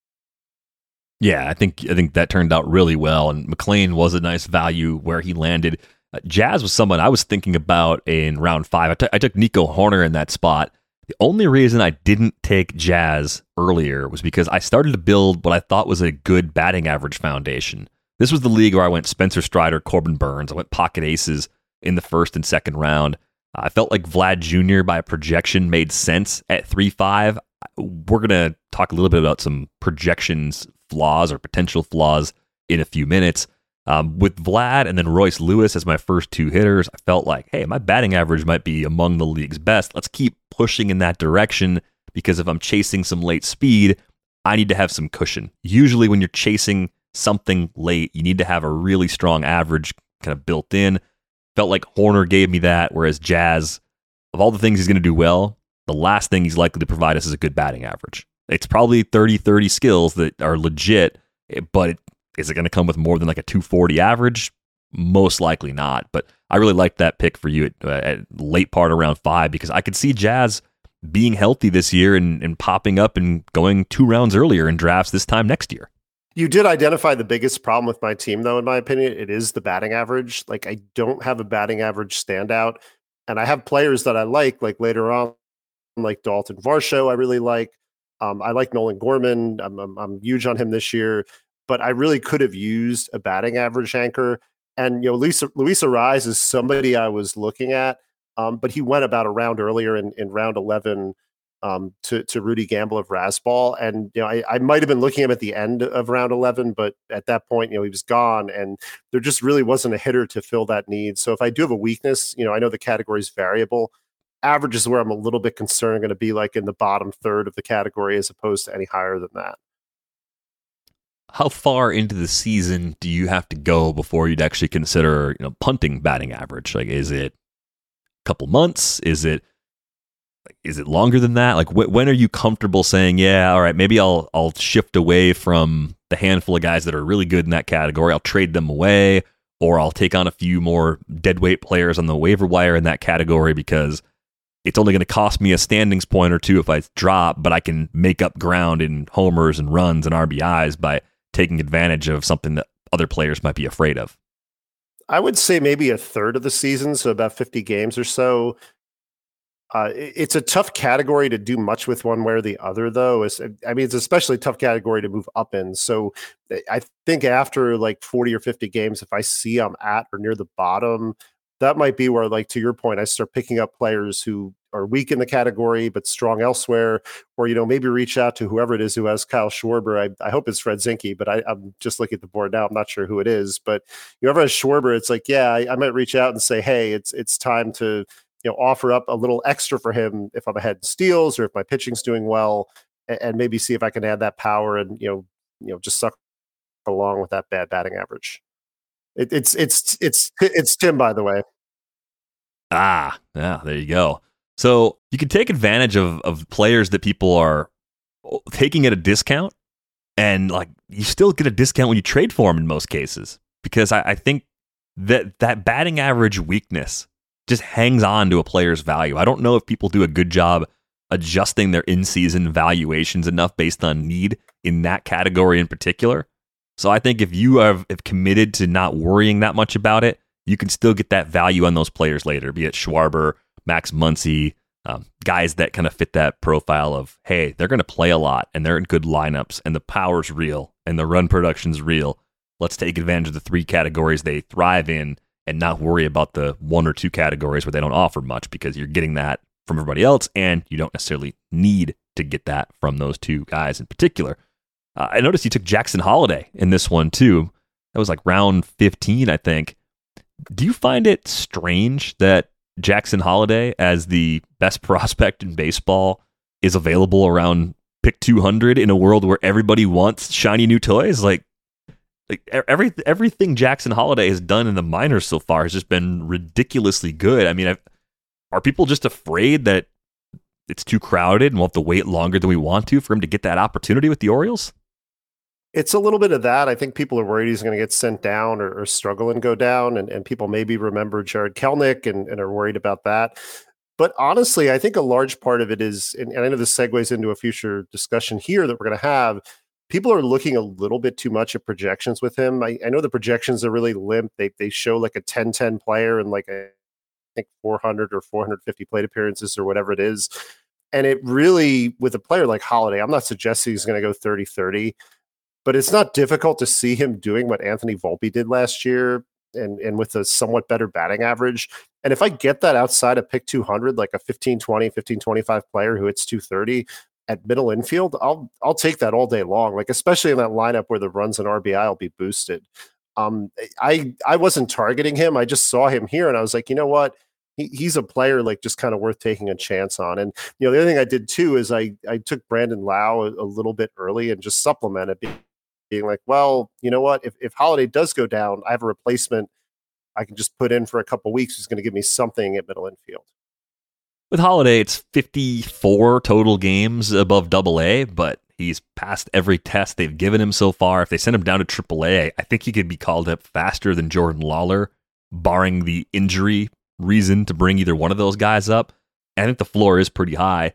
Yeah, I think I think that turned out really well, and McLean was a nice value where he landed. Uh, Jazz was someone I was thinking about in round five. I, t- I took Nico Horner in that spot. The only reason I didn't take Jazz earlier was because I started to build what I thought was a good batting average foundation. This was the league where I went Spencer Strider, Corbin Burns. I went pocket aces in the first and second round. I felt like Vlad Junior by projection made sense at three five. We're going to talk a little bit about some projections flaws or potential flaws in a few minutes. Um, with Vlad and then Royce Lewis as my first two hitters, I felt like, hey, my batting average might be among the league's best. Let's keep pushing in that direction, because if I'm chasing some late speed, I need to have some cushion. Usually when you're chasing something late, you need to have a really strong average kind of built in. Felt like Horner gave me that, whereas Jazz, of all the things he's going to do well, the last thing he's likely to provide us is a good batting average. It's probably thirty thirty skills that are legit, but it, is it going to come with more than like a two forty average? Most likely not, but I really liked that pick for you at, uh, at late part of round five, because I could see Jazz being healthy this year and, and popping up and going two rounds earlier in drafts this time next year. You did identify the biggest problem with my team, though, in my opinion. It is the batting average. Like, I don't have a batting average standout, and I have players that I like, like later on, like Dalton Varsho, I really like. Um, I like Nolan Gorman. I'm, I'm, I'm huge on him this year, but I really could have used a batting average anchor. And, you know, Luis, Luis Arraez is somebody I was looking at, um, but he went about a round earlier in, in round eleven. Um, to, to Rudy Gamble of Razzball. And, you know, I, I might have been looking at him at the end of round eleven, but at that point, you know, he was gone and there just really wasn't a hitter to fill that need. So if I do have a weakness, you know, I know the category is variable. Average is where I'm a little bit concerned, going to be like in the bottom third of the category as opposed to any higher than that. How far into the season do you have to go before you'd actually consider, you know, punting batting average? Like, is it a couple months? Is it Is it longer than that? Like, wh- when are you comfortable saying, yeah, all right, maybe I'll I'll shift away from the handful of guys that are really good in that category. I'll trade them away, or I'll take on a few more deadweight players on the waiver wire in that category because it's only going to cost me a standings point or two if I drop, but I can make up ground in homers and runs and R B Is by taking advantage of something that other players might be afraid of. I would say maybe a third of the season, so about fifty games or so. Uh, it's a tough category to do much with one way or the other, though. It's, I mean, it's especially a tough category to move up in. So I think after like forty or fifty games, if I see I'm at or near the bottom, that might be where, like, to your point, I start picking up players who are weak in the category but strong elsewhere, or, you know, maybe reach out to whoever it is who has Kyle Schwarber. I, I hope it's Fred Zinke, but I, I'm just looking at the board now. I'm not sure who it is, but whoever has Schwarber, it's like, yeah, I, I might reach out and say, hey, it's it's time to, you know, offer up a little extra for him if I'm ahead in steals or if my pitching's doing well, and, and maybe see if I can add that power and, you know, you know, just suck along with that bad batting average. It, it's it's it's it's Tim, by the way. Ah, yeah, there you go. So you can take advantage of of players that people are taking at a discount, and like you still get a discount when you trade for them in most cases, because I, I think that that batting average weakness just hangs on to a player's value. I don't know if people do a good job adjusting their in-season valuations enough based on need in that category in particular. So I think if you have, have committed to not worrying that much about it, you can still get that value on those players later, be it Schwarber, Max Muncy, um, guys that kind of fit that profile of, hey, they're going to play a lot and they're in good lineups and the power's real and the run production's real. Let's take advantage of the three categories they thrive in and not worry about the one or two categories where they don't offer much, because you're getting that from everybody else and you don't necessarily need to get that from those two guys in particular. Uh, I noticed you took Jackson Holliday in this one too. That was like round fifteen, I think. Do you find it strange that Jackson Holliday, as the best prospect in baseball, is available around pick two hundred in a world where everybody wants shiny new toys? Like, like every everything Jackson Holliday has done in the minors so far has just been ridiculously good. I mean, I've, are people just afraid that it's too crowded and we'll have to wait longer than we want to for him to get that opportunity with the Orioles? It's a little bit of that. I think people are worried he's going to get sent down or, or struggle and go down. And, and people maybe remember Jared Kelnick and, and are worried about that. But honestly, I think a large part of it is, and, and I know this segues into a future discussion here that we're going to have, people are looking a little bit too much at projections with him. I, I know the projections are really limp. They they show like a ten ten player and like a, I think four hundred or four hundred fifty plate appearances or whatever it is. And it really, with a player like Holliday, I'm not suggesting he's going to go thirty thirty. But it's not difficult to see him doing what Anthony Volpe did last year. and, and with a somewhat better batting average. And if I get that outside of pick two hundred, like a fifteen twenty, fifteen twenty-five player who hits two thirty at middle infield, I'll I'll take that all day long, like especially in that lineup where the runs and R B I will be boosted. Um, I I wasn't targeting him. I just saw him here and I was like, you know what? He, he's a player like just kind of worth taking a chance on. And, you know, the other thing I did too is I, I took Brandon Lau a, a little bit early and just supplemented, being, being like, well, you know what? If, if Holiday does go down, I have a replacement I can just put in for a couple weeks who's going to give me something at middle infield. With Holiday, it's fifty-four total games above double A, but he's passed every test they've given him so far. If they send him down to triple A, I think he could be called up faster than Jordan Lawler, barring the injury reason to bring either one of those guys up. I think the floor is pretty high.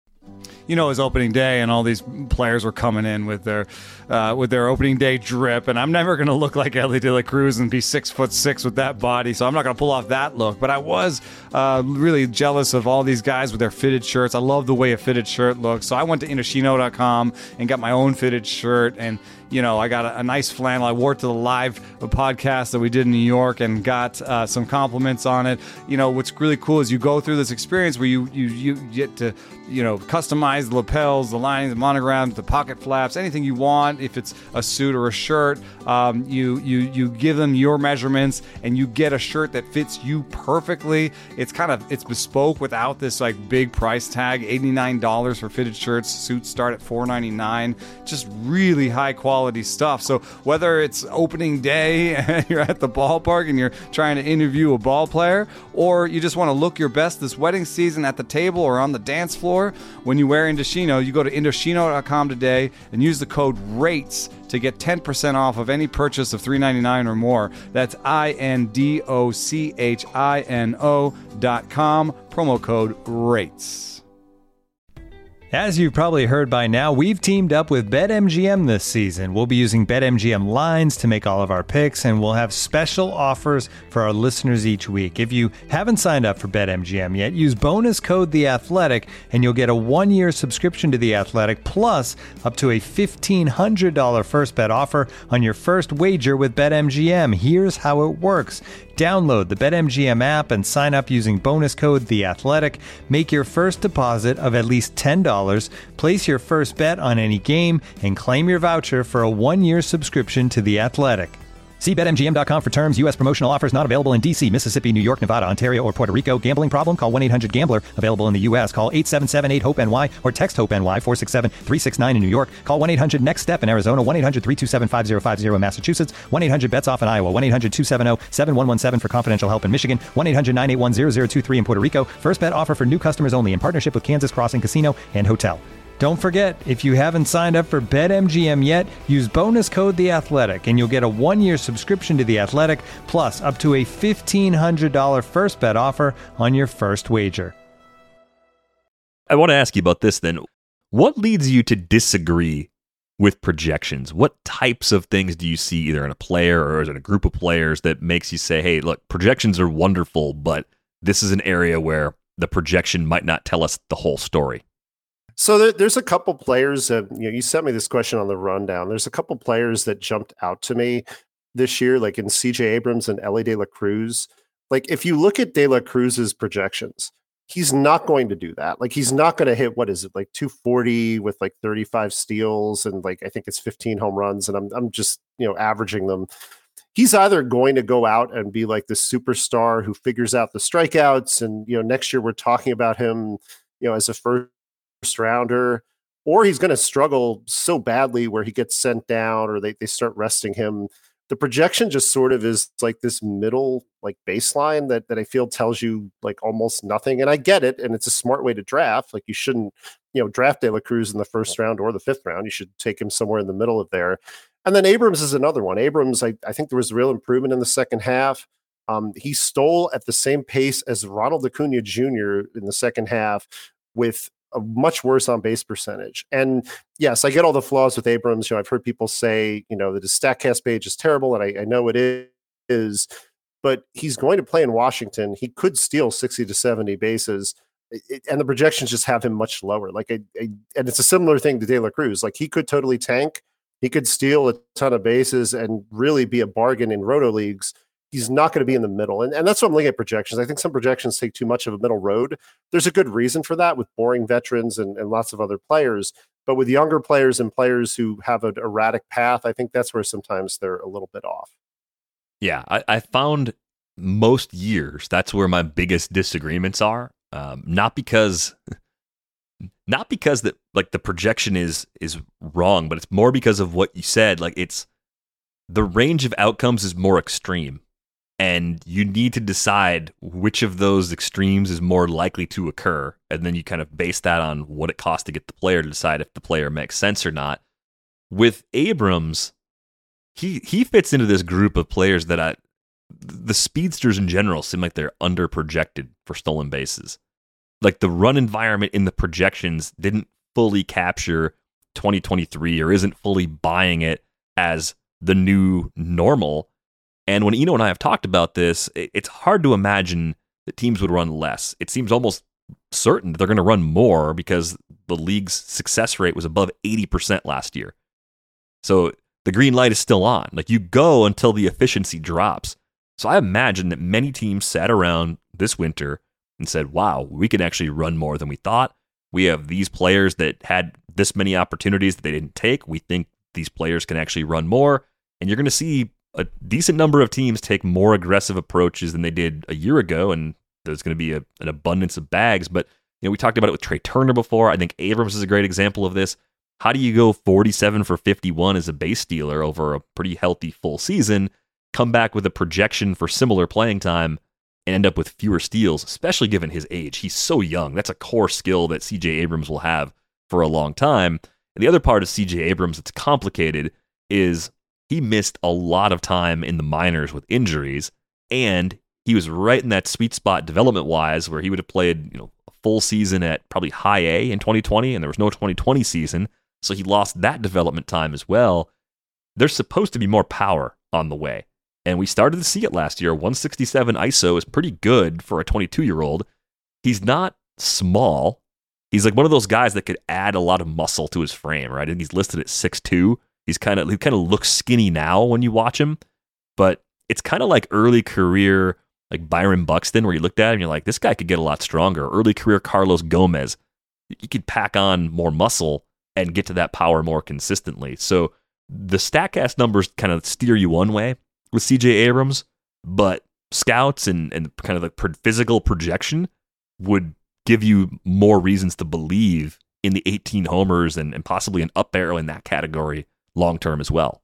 You know, it was opening day, and all these players were coming in with their uh, with their opening day drip, and I'm never going to look like Elly De La Cruz and be six foot six with that body, so I'm not going to pull off that look. But I was uh, really jealous of all these guys with their fitted shirts. I love the way a fitted shirt looks, so I went to Indochino dot com and got my own fitted shirt, and you know, I got a, a nice flannel. I wore it to the live podcast that we did in New York and got uh, some compliments on it. You know, what's really cool is you go through this experience where you you you get to, you know, customize the lapels, the lines, the monograms, the pocket flaps, anything you want. If it's a suit or a shirt, um, you you you give them your measurements and you get a shirt that fits you perfectly. It's kind of it's bespoke without this like big price tag. eighty-nine dollars for fitted shirts. Suits start at four ninety-nine. Just really high quality stuff. So whether it's opening day and you're at the ballpark and you're trying to interview a ball player, or you just want to look your best this wedding season at the table or on the dance floor, when you wear Indochino, you go to Indochino dot com today and use the code RATES to get ten percent off of any purchase of three ninety-nine or more. That's I N D O C H I N O dot com, promo code RATES. As you've probably heard by now, we've teamed up with BetMGM this season. We'll be using BetMGM lines to make all of our picks, and we'll have special offers for our listeners each week. If you haven't signed up for BetMGM yet, use bonus code The Athletic, and you'll get a one-year subscription to The Athletic, plus up to a fifteen hundred dollars first bet offer on your first wager with BetMGM. Here's how it works. Download the BetMGM app and sign up using bonus code The Athletic. Make your first deposit of at least ten dollars, place your first bet on any game, and claim your voucher for a one-year subscription to The Athletic. See Bet M G M dot com for terms. U S promotional offers not available in D C, Mississippi, New York, Nevada, Ontario, or Puerto Rico. Gambling problem? Call one eight hundred gambler. Available in the U S. Call eight seven seven eight hope N Y or text HOPE-NY four six seven three six nine in New York. Call one eight hundred next step in Arizona. one eight hundred three two seven five zero five zero in Massachusetts. one eight hundred bets off in Iowa. one eight hundred two seven zero seven one one seven for confidential help in Michigan. one eight hundred nine eight one zero zero two three in Puerto Rico. First bet offer for new customers only in partnership with Kansas Crossing Casino and Hotel. Don't forget, if you haven't signed up for BetMGM yet, use bonus code The Athletic, and you'll get a one-year subscription to The Athletic, plus up to a fifteen hundred dollars first bet offer on your first wager. I want to ask you about this then. What leads you to disagree with projections? What types of things do you see either in a player or in a group of players that makes you say, hey, look, projections are wonderful, but this is an area where the projection might not tell us the whole story? So there, there's a couple players that, you know, you sent me this question on the rundown. There's a couple players that jumped out to me this year, like in C J Abrams and Elly De La Cruz. Like if you look at De La Cruz's projections, he's not going to do that. Like he's not going to hit, what is it, like two forty with like thirty-five steals and like I think it's fifteen home runs, and I'm I'm just, you know, averaging them. He's either going to go out and be like the superstar who figures out the strikeouts, and you know next year we're talking about him, you know, as a first rounder, or he's going to struggle so badly where he gets sent down or they, they start resting him. The projection just sort of is like this middle like baseline that that I feel tells you like almost nothing. And I get it, and it's a smart way to draft. Like you shouldn't, you know, draft De La Cruz in the first round or the fifth round. You should take him somewhere in the middle of there. And then Abrams is another one. Abrams, I, I think there was real improvement in the second half. Um, he stole at the same pace as Ronald Acuna Junior in the second half with a much worse on base percentage. And yes, I get all the flaws with Abrams. You know, I've heard people say, you know, that his StatCast page is terrible, and I, I know it is, but he's going to play in Washington. He could steal sixty to seventy bases, it, and the projections just have him much lower. Like, I, I, and it's a similar thing to De La Cruz. Like, he could totally tank. He could steal a ton of bases and really be a bargain in roto leagues. he's not going to be in the middle. And, and that's what I'm looking at projections. I think some projections take too much of a middle road. There's a good reason for that with boring veterans and, and lots of other players. But with younger players and players who have an erratic path, I think that's where sometimes they're a little bit off. Yeah, I, I found most years that's where my biggest disagreements are. Um, not because, not because that like the projection is is wrong, but it's more because of what you said. Like it's the range of outcomes is more extreme. And you need to decide which of those extremes is more likely to occur. And then you kind of base that on what it costs to get the player to decide if the player makes sense or not. With Abrams, he he fits into this group of players that I, the speedsters in general seem like they're under projected for stolen bases. Like the run environment in the projections didn't fully capture twenty twenty-three or isn't fully buying it as the new normal. And when Eno and I have talked about this, it's hard to imagine that teams would run less. It seems almost certain that they're going to run more because the league's success rate was above eighty percent last year. So the green light is still on. Like you go until the efficiency drops. So I imagine that many teams sat around this winter and said, wow, we can actually run more than we thought. We have these players that had this many opportunities that they didn't take. We think these players can actually run more. And you're going to see a decent number of teams take more aggressive approaches than they did a year ago, and there's going to be a, an abundance of bags. But you know, we talked about it with Trey Turner before. I think Abrams is a great example of this. How do you go forty-seven for fifty-one as a base stealer over a pretty healthy full season, come back with a projection for similar playing time, and end up with fewer steals, especially given his age? He's so young. That's a core skill that C J Abrams will have for a long time. And the other part of C J Abrams that's complicated is he missed a lot of time in the minors with injuries, and he was right in that sweet spot development-wise where he would have played, you know, a full season at probably high A in twenty twenty, and there was no twenty twenty season, so he lost that development time as well. There's supposed to be more power on the way, and we started to see it last year. one sixty-seven I S O is pretty good for a twenty-two-year-old. He's not small. He's like one of those guys that could add a lot of muscle to his frame, right? And he's listed at six two. He's kind of he kind of looks skinny now when you watch him, but it's kind of like early career like Byron Buxton, where you looked at him and you're like, this guy could get a lot stronger. Early career Carlos Gomez, you could pack on more muscle and get to that power more consistently. So the StatCast numbers kind of steer you one way with C J Abrams, but scouts and and kind of the pro- physical projection would give you more reasons to believe in the eighteen homers and, and possibly an up arrow in that category long-term as well.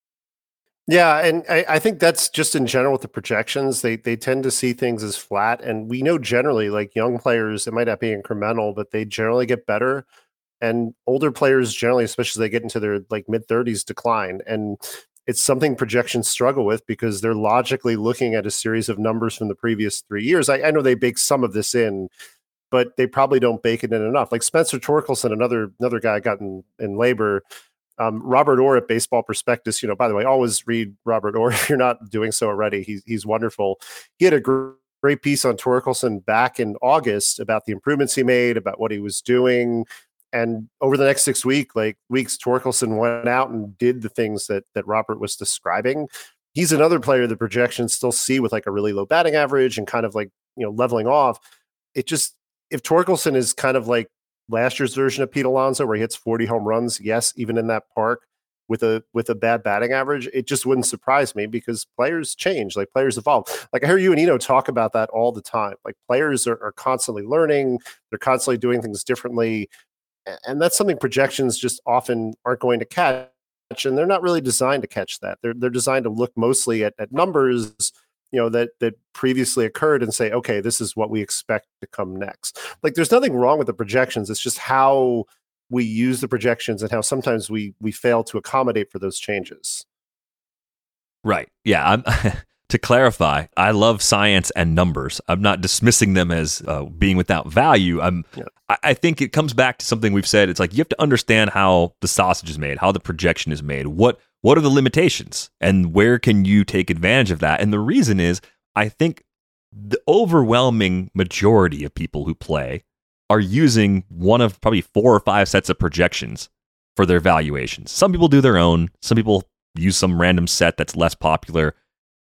Yeah, and I, I think that's just in general with the projections. They they tend to see things as flat, and we know generally, like young players, it might not be incremental, but they generally get better, and older players generally, especially as they get into their like mid-thirties, decline. And it's something projections struggle with because they're logically looking at a series of numbers from the previous three years. I, I know they bake some of this in, but they probably don't bake it in enough. Like Spencer Torkelson, another another guy got in, in labor. Um, Robert Orr at Baseball Prospectus, you know, by the way, always read Robert Orr if you're not doing so already. He's he's wonderful. He had a gr- great piece on Torkelson back in August about the improvements he made, about what he was doing. And over the next six week, like weeks, Torkelson went out and did the things that that Robert was describing. He's another player the projections still see with like a really low batting average and kind of like, you know, leveling off. It just, if Torkelson is kind of like last year's version of Pete Alonso, where he hits forty home runs, yes, even in that park with a with a bad batting average, it just wouldn't surprise me because players change, like players evolve. Like I hear you and Eno talk about that all the time. Like players are, are constantly learning, they're constantly doing things differently, and that's something projections just often aren't going to catch, and they're not really designed to catch that. They're they're designed to look mostly at, at numbers, you know, that that previously occurred and say, okay, this is what we expect to come next. Like there's nothing wrong with the projections. It's just how we use the projections and how sometimes we we fail to accommodate for those changes. Right. Yeah. I'm, to clarify, I love science and numbers. I'm not dismissing them as uh, being without value. I'm. Yeah. I, I think it comes back to something we've said. It's like you have to understand how the sausage is made, how the projection is made. What What are the limitations and where can you take advantage of that? And the reason is, I think the overwhelming majority of people who play are using one of probably four or five sets of projections for their valuations. Some people do their own. Some people use some random set that's less popular.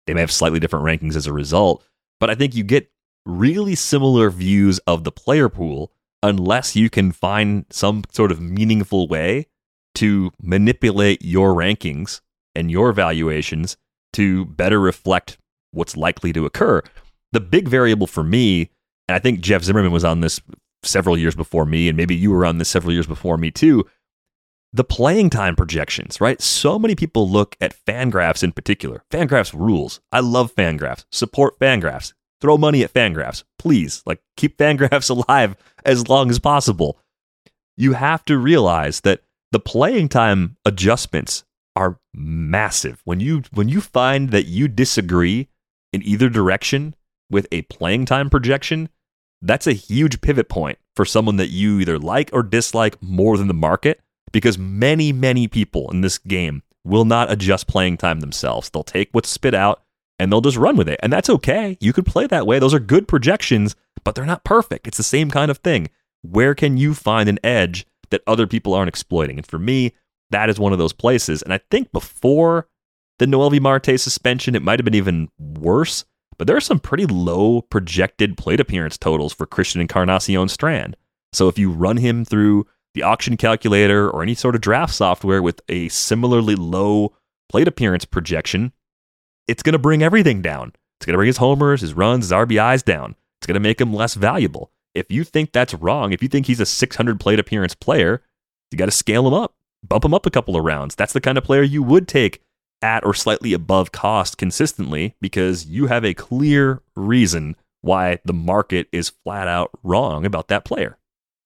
They may have slightly different rankings as a result, but I think you get really similar views of the player pool unless you can find some sort of meaningful way to manipulate your rankings and your valuations to better reflect what's likely to occur. The big variable for me, and I think Jeff Zimmerman was on this several years before me, and maybe you were on this several years before me too, the playing time projections, right? So many people look at Fangraphs in particular. Fangraphs rules. I love Fangraphs. Support Fangraphs. Throw money at Fangraphs, please. Like, keep Fangraphs alive as long as possible. You have to realize that the playing time adjustments are massive. When you when you find that you disagree in either direction with a playing time projection, that's a huge pivot point for someone that you either like or dislike more than the market, because many, many people in this game will not adjust playing time themselves. They'll take what's spit out and they'll just run with it. And that's okay. You could play that way. Those are good projections, but they're not perfect. It's the same kind of thing. Where can you find an edge that other people aren't exploiting? And for me, that is one of those places. And I think before the Noelvi Marte suspension, it might have been even worse, but there are some pretty low projected plate appearance totals for Christian Encarnacion Strand. So if you run him through the auction calculator or any sort of draft software with a similarly low plate appearance projection, it's going to bring everything down. It's going to bring his homers, his runs, his R B Is down. It's going to make him less valuable. If you think that's wrong, if you think he's a six hundred plate appearance player, you got to scale him up, bump him up a couple of rounds. That's the kind of player you would take at or slightly above cost consistently, because you have a clear reason why the market is flat out wrong about that player.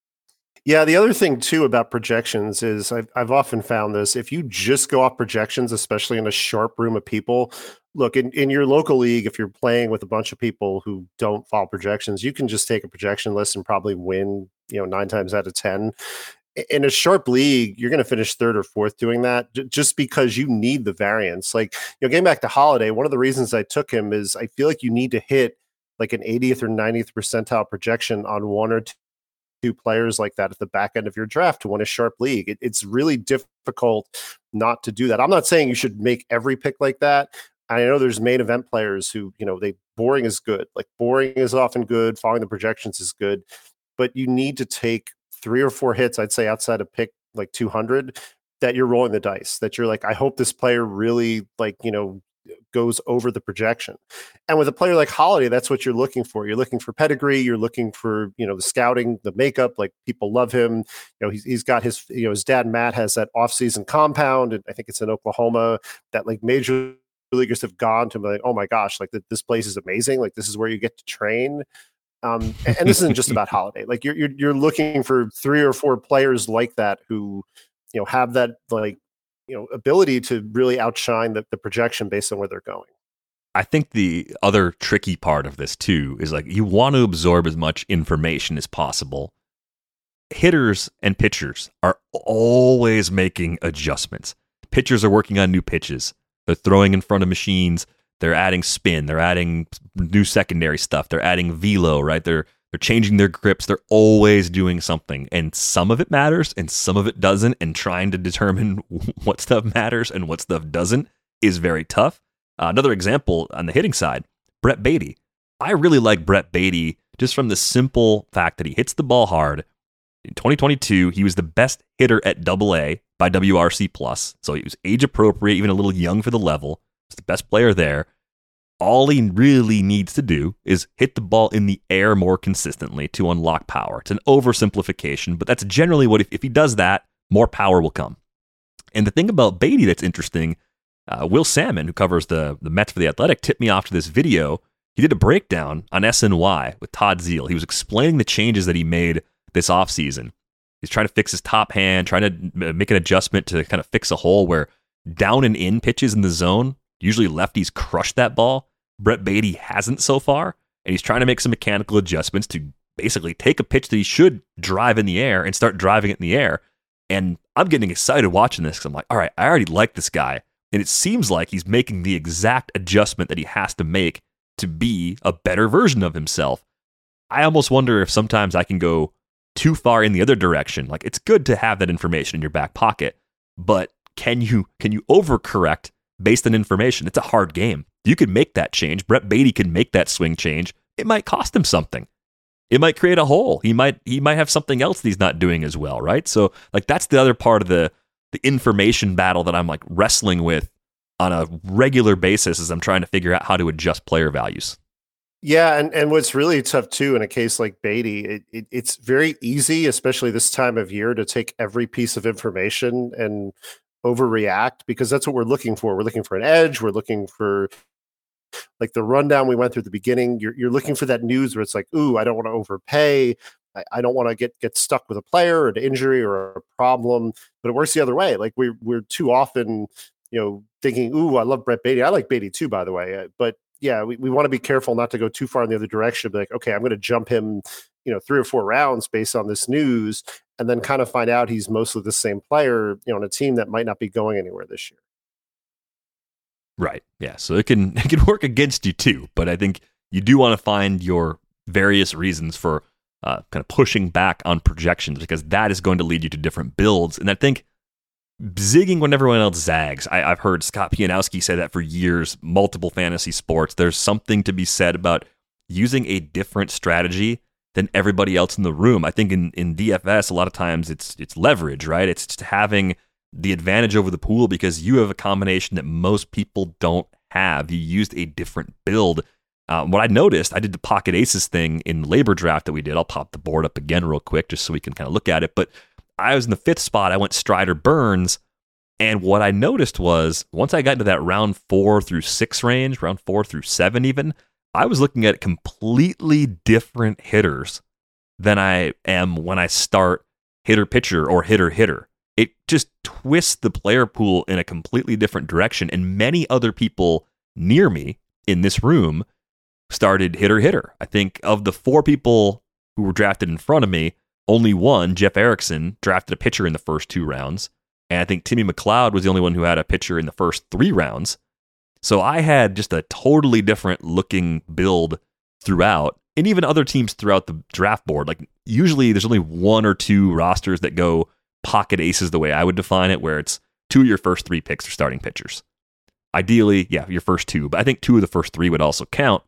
Yeah, the other thing too about projections is I've, I've often found this. If you just go off projections, especially in a sharp room of people, look, in, in your local league, if you're playing with a bunch of people who don't follow projections, you can just take a projection list and probably win, you know, nine times out of ten. In a sharp league, you're going to finish third or fourth doing that j- just because you need the variance. Like, you know, getting back to Holiday, one of the reasons I took him is I feel like you need to hit like an eightieth or ninetieth percentile projection on one or two two players like that at the back end of your draft to win a sharp league. It, it's really difficult not to do that. I'm not saying you should make every pick like that. I know there's main event players who, you know, they boring is good. Like, boring is often good. Following the projections is good, but you need to take three or four hits, I'd say, outside of pick like two hundred, that you're rolling the dice, that you're like, I hope this player really, like, you know, goes over the projection. And with a player like Holiday, that's what you're looking for. You're looking for pedigree. You're looking for, you know, the scouting, the makeup, like people love him. You know, he's, he's got his, you know, his dad, Matt, has that offseason compound. And I think it's in Oklahoma that like major leaguers have gone to, like, oh my gosh, like this place is amazing. Like, this is where you get to train. Um, and, and this isn't just about Holiday. Like, you're, you're, you're looking for three or four players like that who, you know, have that, like, you know, ability to really outshine the, the projection based on where they're going. I think the other tricky part of this too is, like, you want to absorb as much information as possible. Hitters and pitchers are always making adjustments. Pitchers are working on new pitches. They're throwing in front of machines. They're adding spin. They're adding new secondary stuff. They're adding velo, right? They're They're changing their grips. They're always doing something. And some of it matters and some of it doesn't. And trying to determine what stuff matters and what stuff doesn't is very tough. Uh, another example on the hitting side, Brett Baty. I really like Brett Baty just from the simple fact that he hits the ball hard. In twenty twenty-two, he was the best hitter at Double A by W R C plus. So he was age appropriate, even a little young for the level. He's the best player there. All he really needs to do is hit the ball in the air more consistently to unlock power. It's an oversimplification, but that's generally what, if, if he does that, more power will come. And the thing about Baty that's interesting, uh, Will Salmon, who covers the, the Mets for The Athletic, tipped me off to this video. He did a breakdown on S N Y with Todd Zeal. He was explaining the changes that he made this offseason. He's trying to fix his top hand, trying to make an adjustment to kind of fix a hole where down and in pitches in the zone, usually lefties crush that ball. Brett Baty hasn't so far, and he's trying to make some mechanical adjustments to basically take a pitch that he should drive in the air and start driving it in the air. And I'm getting excited watching this because I'm like, all right, I already like this guy. And it seems like he's making the exact adjustment that he has to make to be a better version of himself. I almost wonder if sometimes I can go too far in the other direction. Like, it's good to have that information in your back pocket, but can you can you overcorrect based on information? It's a hard game. you could make that change. Brett Baty could make that swing change. It might cost him something. It might create a hole. He might he might have something else that he's not doing as well, right? So like that's the other part of the the information battle that I'm like wrestling with on a regular basis as I'm trying to figure out how to adjust player values. Yeah, and, and what's really tough too in a case like Baty, it, it, it's very easy, especially this time of year, to take every piece of information and overreact, because that's what we're looking for. We're looking for an edge. We're looking for like the rundown we went through at the beginning. You're you're looking for that news where it's like, ooh, I don't want to overpay. I, I don't want to get get stuck with a player or an injury or a problem. But it works the other way. Like we we're too often, you know, thinking, ooh, I love Brett Baty. I like Baty too, by the way. But yeah, we, we want to be careful not to go too far in the other direction. Be like, okay, I'm going to jump him, you know, three or four rounds based on this news, and then kind of find out he's mostly the same player, you know, on a team that might not be going anywhere this year. Right. Yeah. So it can it can work against you too. But I think you do want to find your various reasons for uh, kind of pushing back on projections, because that is going to lead you to different builds. And I think zigging when everyone else zags. I, I've heard Scott Pianowski say that for years, multiple fantasy sports. There's something to be said about using a different strategy than everybody else in the room. I think in, in D F S, a lot of times it's it's leverage, right? It's just having the advantage over the pool because you have a combination that most people don't have. You used a different build. Uh, what I noticed, I did the pocket aces thing in labor draft that we did. I'll pop the board up again real quick just so we can kind of look at it. But I was in the fifth spot. I went Strider Burns. And what I noticed was once I got into that round four through six range, round four through seven even, I was looking at completely different hitters than I am when I start hitter pitcher or hitter hitter. It just twists the player pool in a completely different direction. And many other people near me in this room started hitter hitter. I think of the four people who were drafted in front of me, only one, Jeff Erickson, drafted a pitcher in the first two rounds. And I think Timmy McLeod was the only one who had a pitcher in the first three rounds. So I had just a totally different looking build throughout, and even other teams throughout the draft board. Like usually there's only one or two rosters that go pocket aces the way I would define it, where it's two of your first three picks are starting pitchers. Ideally, yeah, your first two, but I think two of the first three would also count.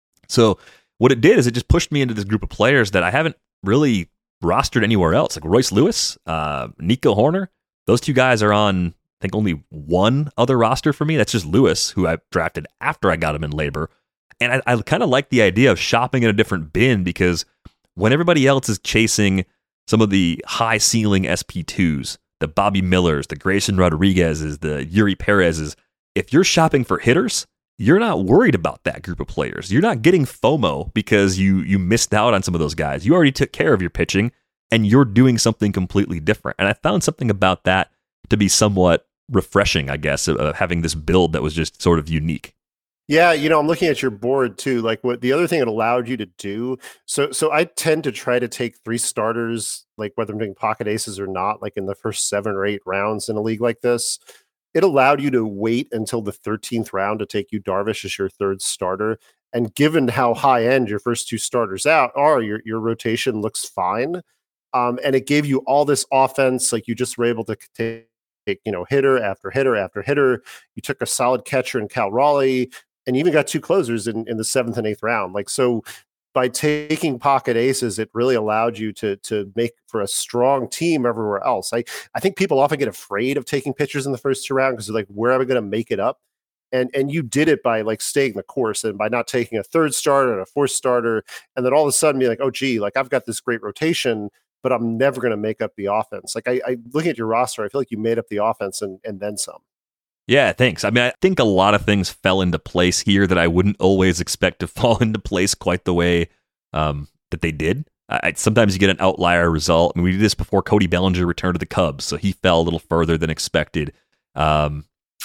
So what it did is it just pushed me into this group of players that I haven't really rostered anywhere else, like Royce Lewis, uh, Nico Horner. Those two guys are on, I think, only one other roster for me. That's just Lewis, who I drafted after I got him in labor. And I, I kind of like the idea of shopping in a different bin, because when everybody else is chasing some of the high ceiling S P twos, the Bobby Millers, the Grayson Rodriguez's, the Yuri Perez's, if you're shopping for hitters, you're not worried about that group of players. You're not getting FOMO because you you missed out on some of those guys. You already took care of your pitching, and you're doing something completely different. And I found something about that to be somewhat refreshing, I guess, of having this build that was just sort of unique. Yeah, you know, I'm looking at your board too. Like what the other thing it allowed you to do. So so I tend to try to take three starters, like whether I'm doing pocket aces or not, like in the first seven or eight rounds in a league like this. It allowed you to wait until the thirteenth round to take Yu Darvish as your third starter. And given how high end your first two starters out are, your, your rotation looks fine. Um, and it gave you all this offense. Like you just were able to take, you know, hitter after hitter after hitter. You took a solid catcher in Cal Raleigh, and you even got two closers in, in the seventh and eighth round. Like, so by taking pocket aces, it really allowed you to, to make for a strong team everywhere else. I, I think people often get afraid of taking pitchers in the first two rounds because they're like, where am I going to make it up? And and you did it by like staying the course and by not taking a third starter and a fourth starter. And then all of a sudden be like, oh, gee, like I've got this great rotation, but I'm never going to make up the offense. Like I, I looking at your roster, I feel like you made up the offense and, and then some. Yeah, thanks. I mean, I think a lot of things fell into place here that I wouldn't always expect to fall into place quite the way um, that they did. I, sometimes you get an outlier result. I mean, we did this before Cody Bellinger returned to the Cubs, so he fell a little further than expected. Um,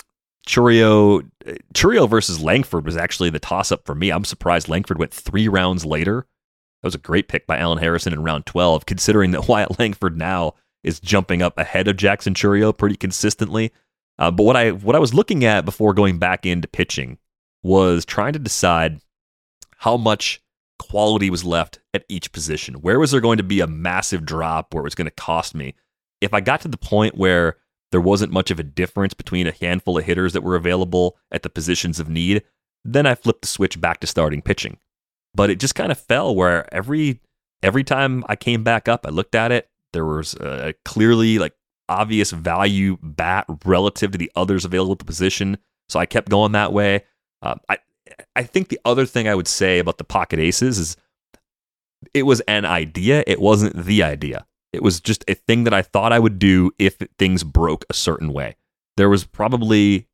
Chourio, Chourio versus Langford was actually the toss-up for me. I'm surprised Langford went three rounds later. That was a great pick by Alan Harrison in round twelve, considering that Wyatt Langford now is jumping up ahead of Jackson Chourio pretty consistently. Uh, but what I what I was looking at before going back into pitching was trying to decide how much quality was left at each position. Where was there going to be a massive drop where it was going to cost me? If I got to the point where there wasn't much of a difference between a handful of hitters that were available at the positions of need, Then I flipped the switch back to starting pitching. But it just kind of fell where every every time I came back up, I looked at it, there was a clearly like obvious value bat relative to the others available at the position. So I kept going that way. Um, I I think the other thing I would say about the pocket aces is it was an idea. It wasn't the idea. It was just a thing that I thought I would do if things broke a certain way. There was probably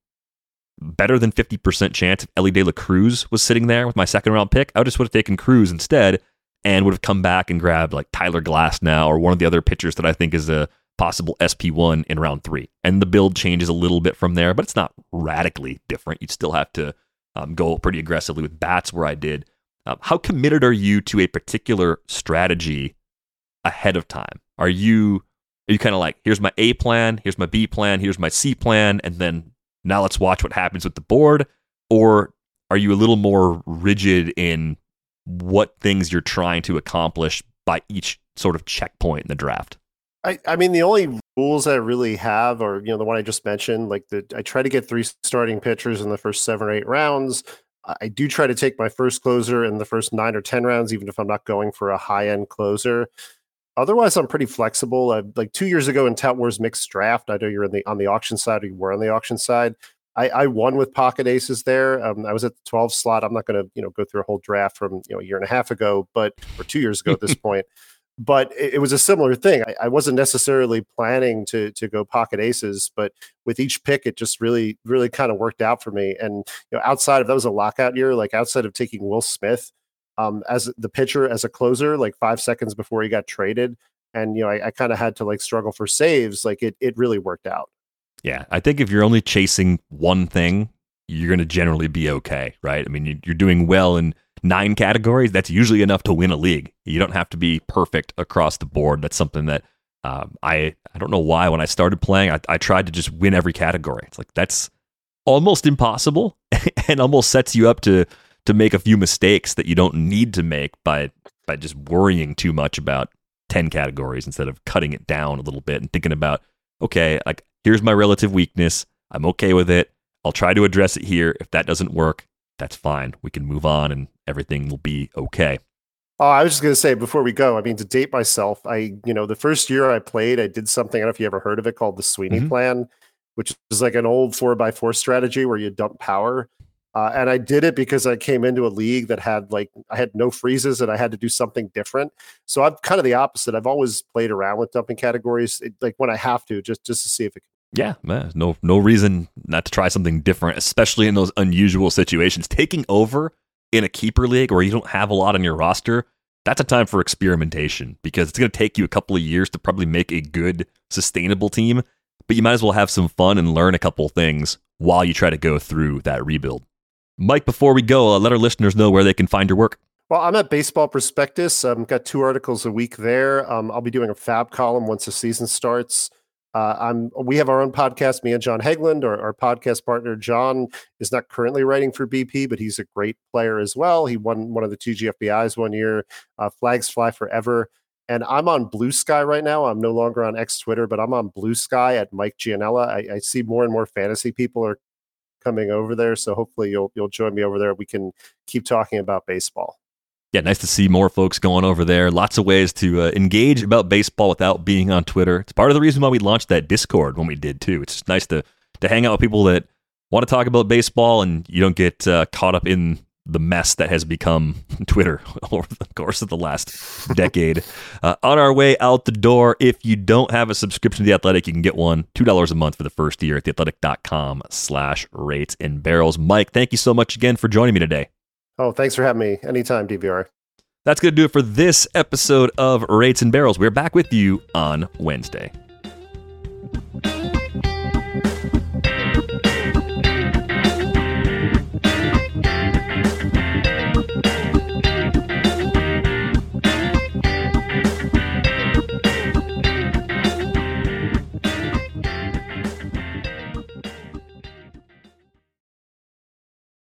better than fifty percent chance if Elly De La Cruz was sitting there with my second round pick. I just would have taken Cruz instead and would have come back and grabbed like Tyler Glasnow or one of the other pitchers that I think is a possible S P one in round three. And the build changes a little bit from there, but it's not radically different. You'd still have to um, go pretty aggressively with bats where I did. Um, how committed are you to a particular strategy ahead of time? Are you are you kind of like, here's my A plan, here's my B plan, here's my C plan, and then now let's watch what happens with the board? Or are you a little more rigid in what things you're trying to accomplish by each sort of checkpoint in the draft? I, I mean, the only rules I really have are, you know, the one I just mentioned, like the, I try to get three starting pitchers in the first seven or eight rounds. I do try to take my first closer in the first nine or ten rounds, even if I'm not going for a high end closer. Otherwise, I'm pretty flexible. Uh, like two years ago in Tout Wars Mixed Draft, I know you're in the on the auction side, or you were on the auction side. I, I won with pocket aces there. Um, I was at the twelve slot. I'm not going to, you know, go through a whole draft from, you know, a year and a half ago, but or two years ago at this point. But it, it was a similar thing. I, I wasn't necessarily planning to to go pocket aces, but with each pick, it just really, really kind of worked out for me. And you know, outside of that was a lockout year, like outside of taking Will Smith um, as the pitcher as a closer, like five seconds before he got traded, and you know, I, I kind of had to like struggle for saves. Like it, it really worked out. Yeah, I think if you're only chasing one thing, you're going to generally be okay, right? I mean, you're doing well in nine categories. That's usually enough to win a league. You don't have to be perfect across the board. That's something that um, I I don't know why when I started playing, I, I tried to just win every category. It's like that's almost impossible and almost sets you up to to make a few mistakes that you don't need to make by by just worrying too much about ten categories instead of cutting it down a little bit and thinking about, okay, like here's my relative weakness. I'm okay with it. I'll try to address it here. If that doesn't work, that's fine. We can move on and everything will be okay. Oh, I was just going to say before we go, I mean, to date myself, I, you know, the first year I played, I did something, I don't know if you ever heard of it, called the Sweeney Mm-hmm. plan, which is like an old four by four strategy where you dump power. Uh, and I did it because I came into a league that had like, I had no freezes and I had to do something different. So I'm kind of the opposite. I've always played around with dumping categories, it, like when I have to, just, just to see if it can. Yeah, man, no no reason not to try something different, especially in those unusual situations. Taking over in a keeper league where you don't have a lot on your roster, that's a time for experimentation because it's going to take you a couple of years to probably make a good, sustainable team, but you might as well have some fun and learn a couple of things while you try to go through that rebuild. Mike, before we go, uh, let our listeners know where they can find your work. Well, I'm at Baseball Prospectus. I've got two articles a week there. Um, I'll be doing a Fab column once the season starts. Uh, I'm. We have our own podcast, me and John Hegland. Our, our podcast partner, John, is not currently writing for B P, but he's a great player as well. He won one of the two G F B Is one year, uh, Flags Fly Forever. And I'm on Blue Sky right now. I'm no longer on X Twitter, but I'm on Blue Sky at Mike Gianella. I, I see more and more fantasy people are coming over there, so hopefully you'll you'll join me over there. We can keep talking about baseball. Yeah, nice to see more folks going over there. Lots of ways to uh, engage about baseball without being on Twitter. It's part of the reason why we launched that Discord when we did, too. It's just nice to, to hang out with people that want to talk about baseball and you don't get uh, caught up in the mess that has become Twitter over the course of the last decade. Uh, on our way out the door, if you don't have a subscription to The Athletic, you can get one. two dollars a month for the first year at theathletic.com slash rates and barrels. Mike, thank you so much again for joining me today. Oh, thanks for having me. Anytime, D V R. That's going to do it for this episode of Rates and Barrels. We're back with you on Wednesday.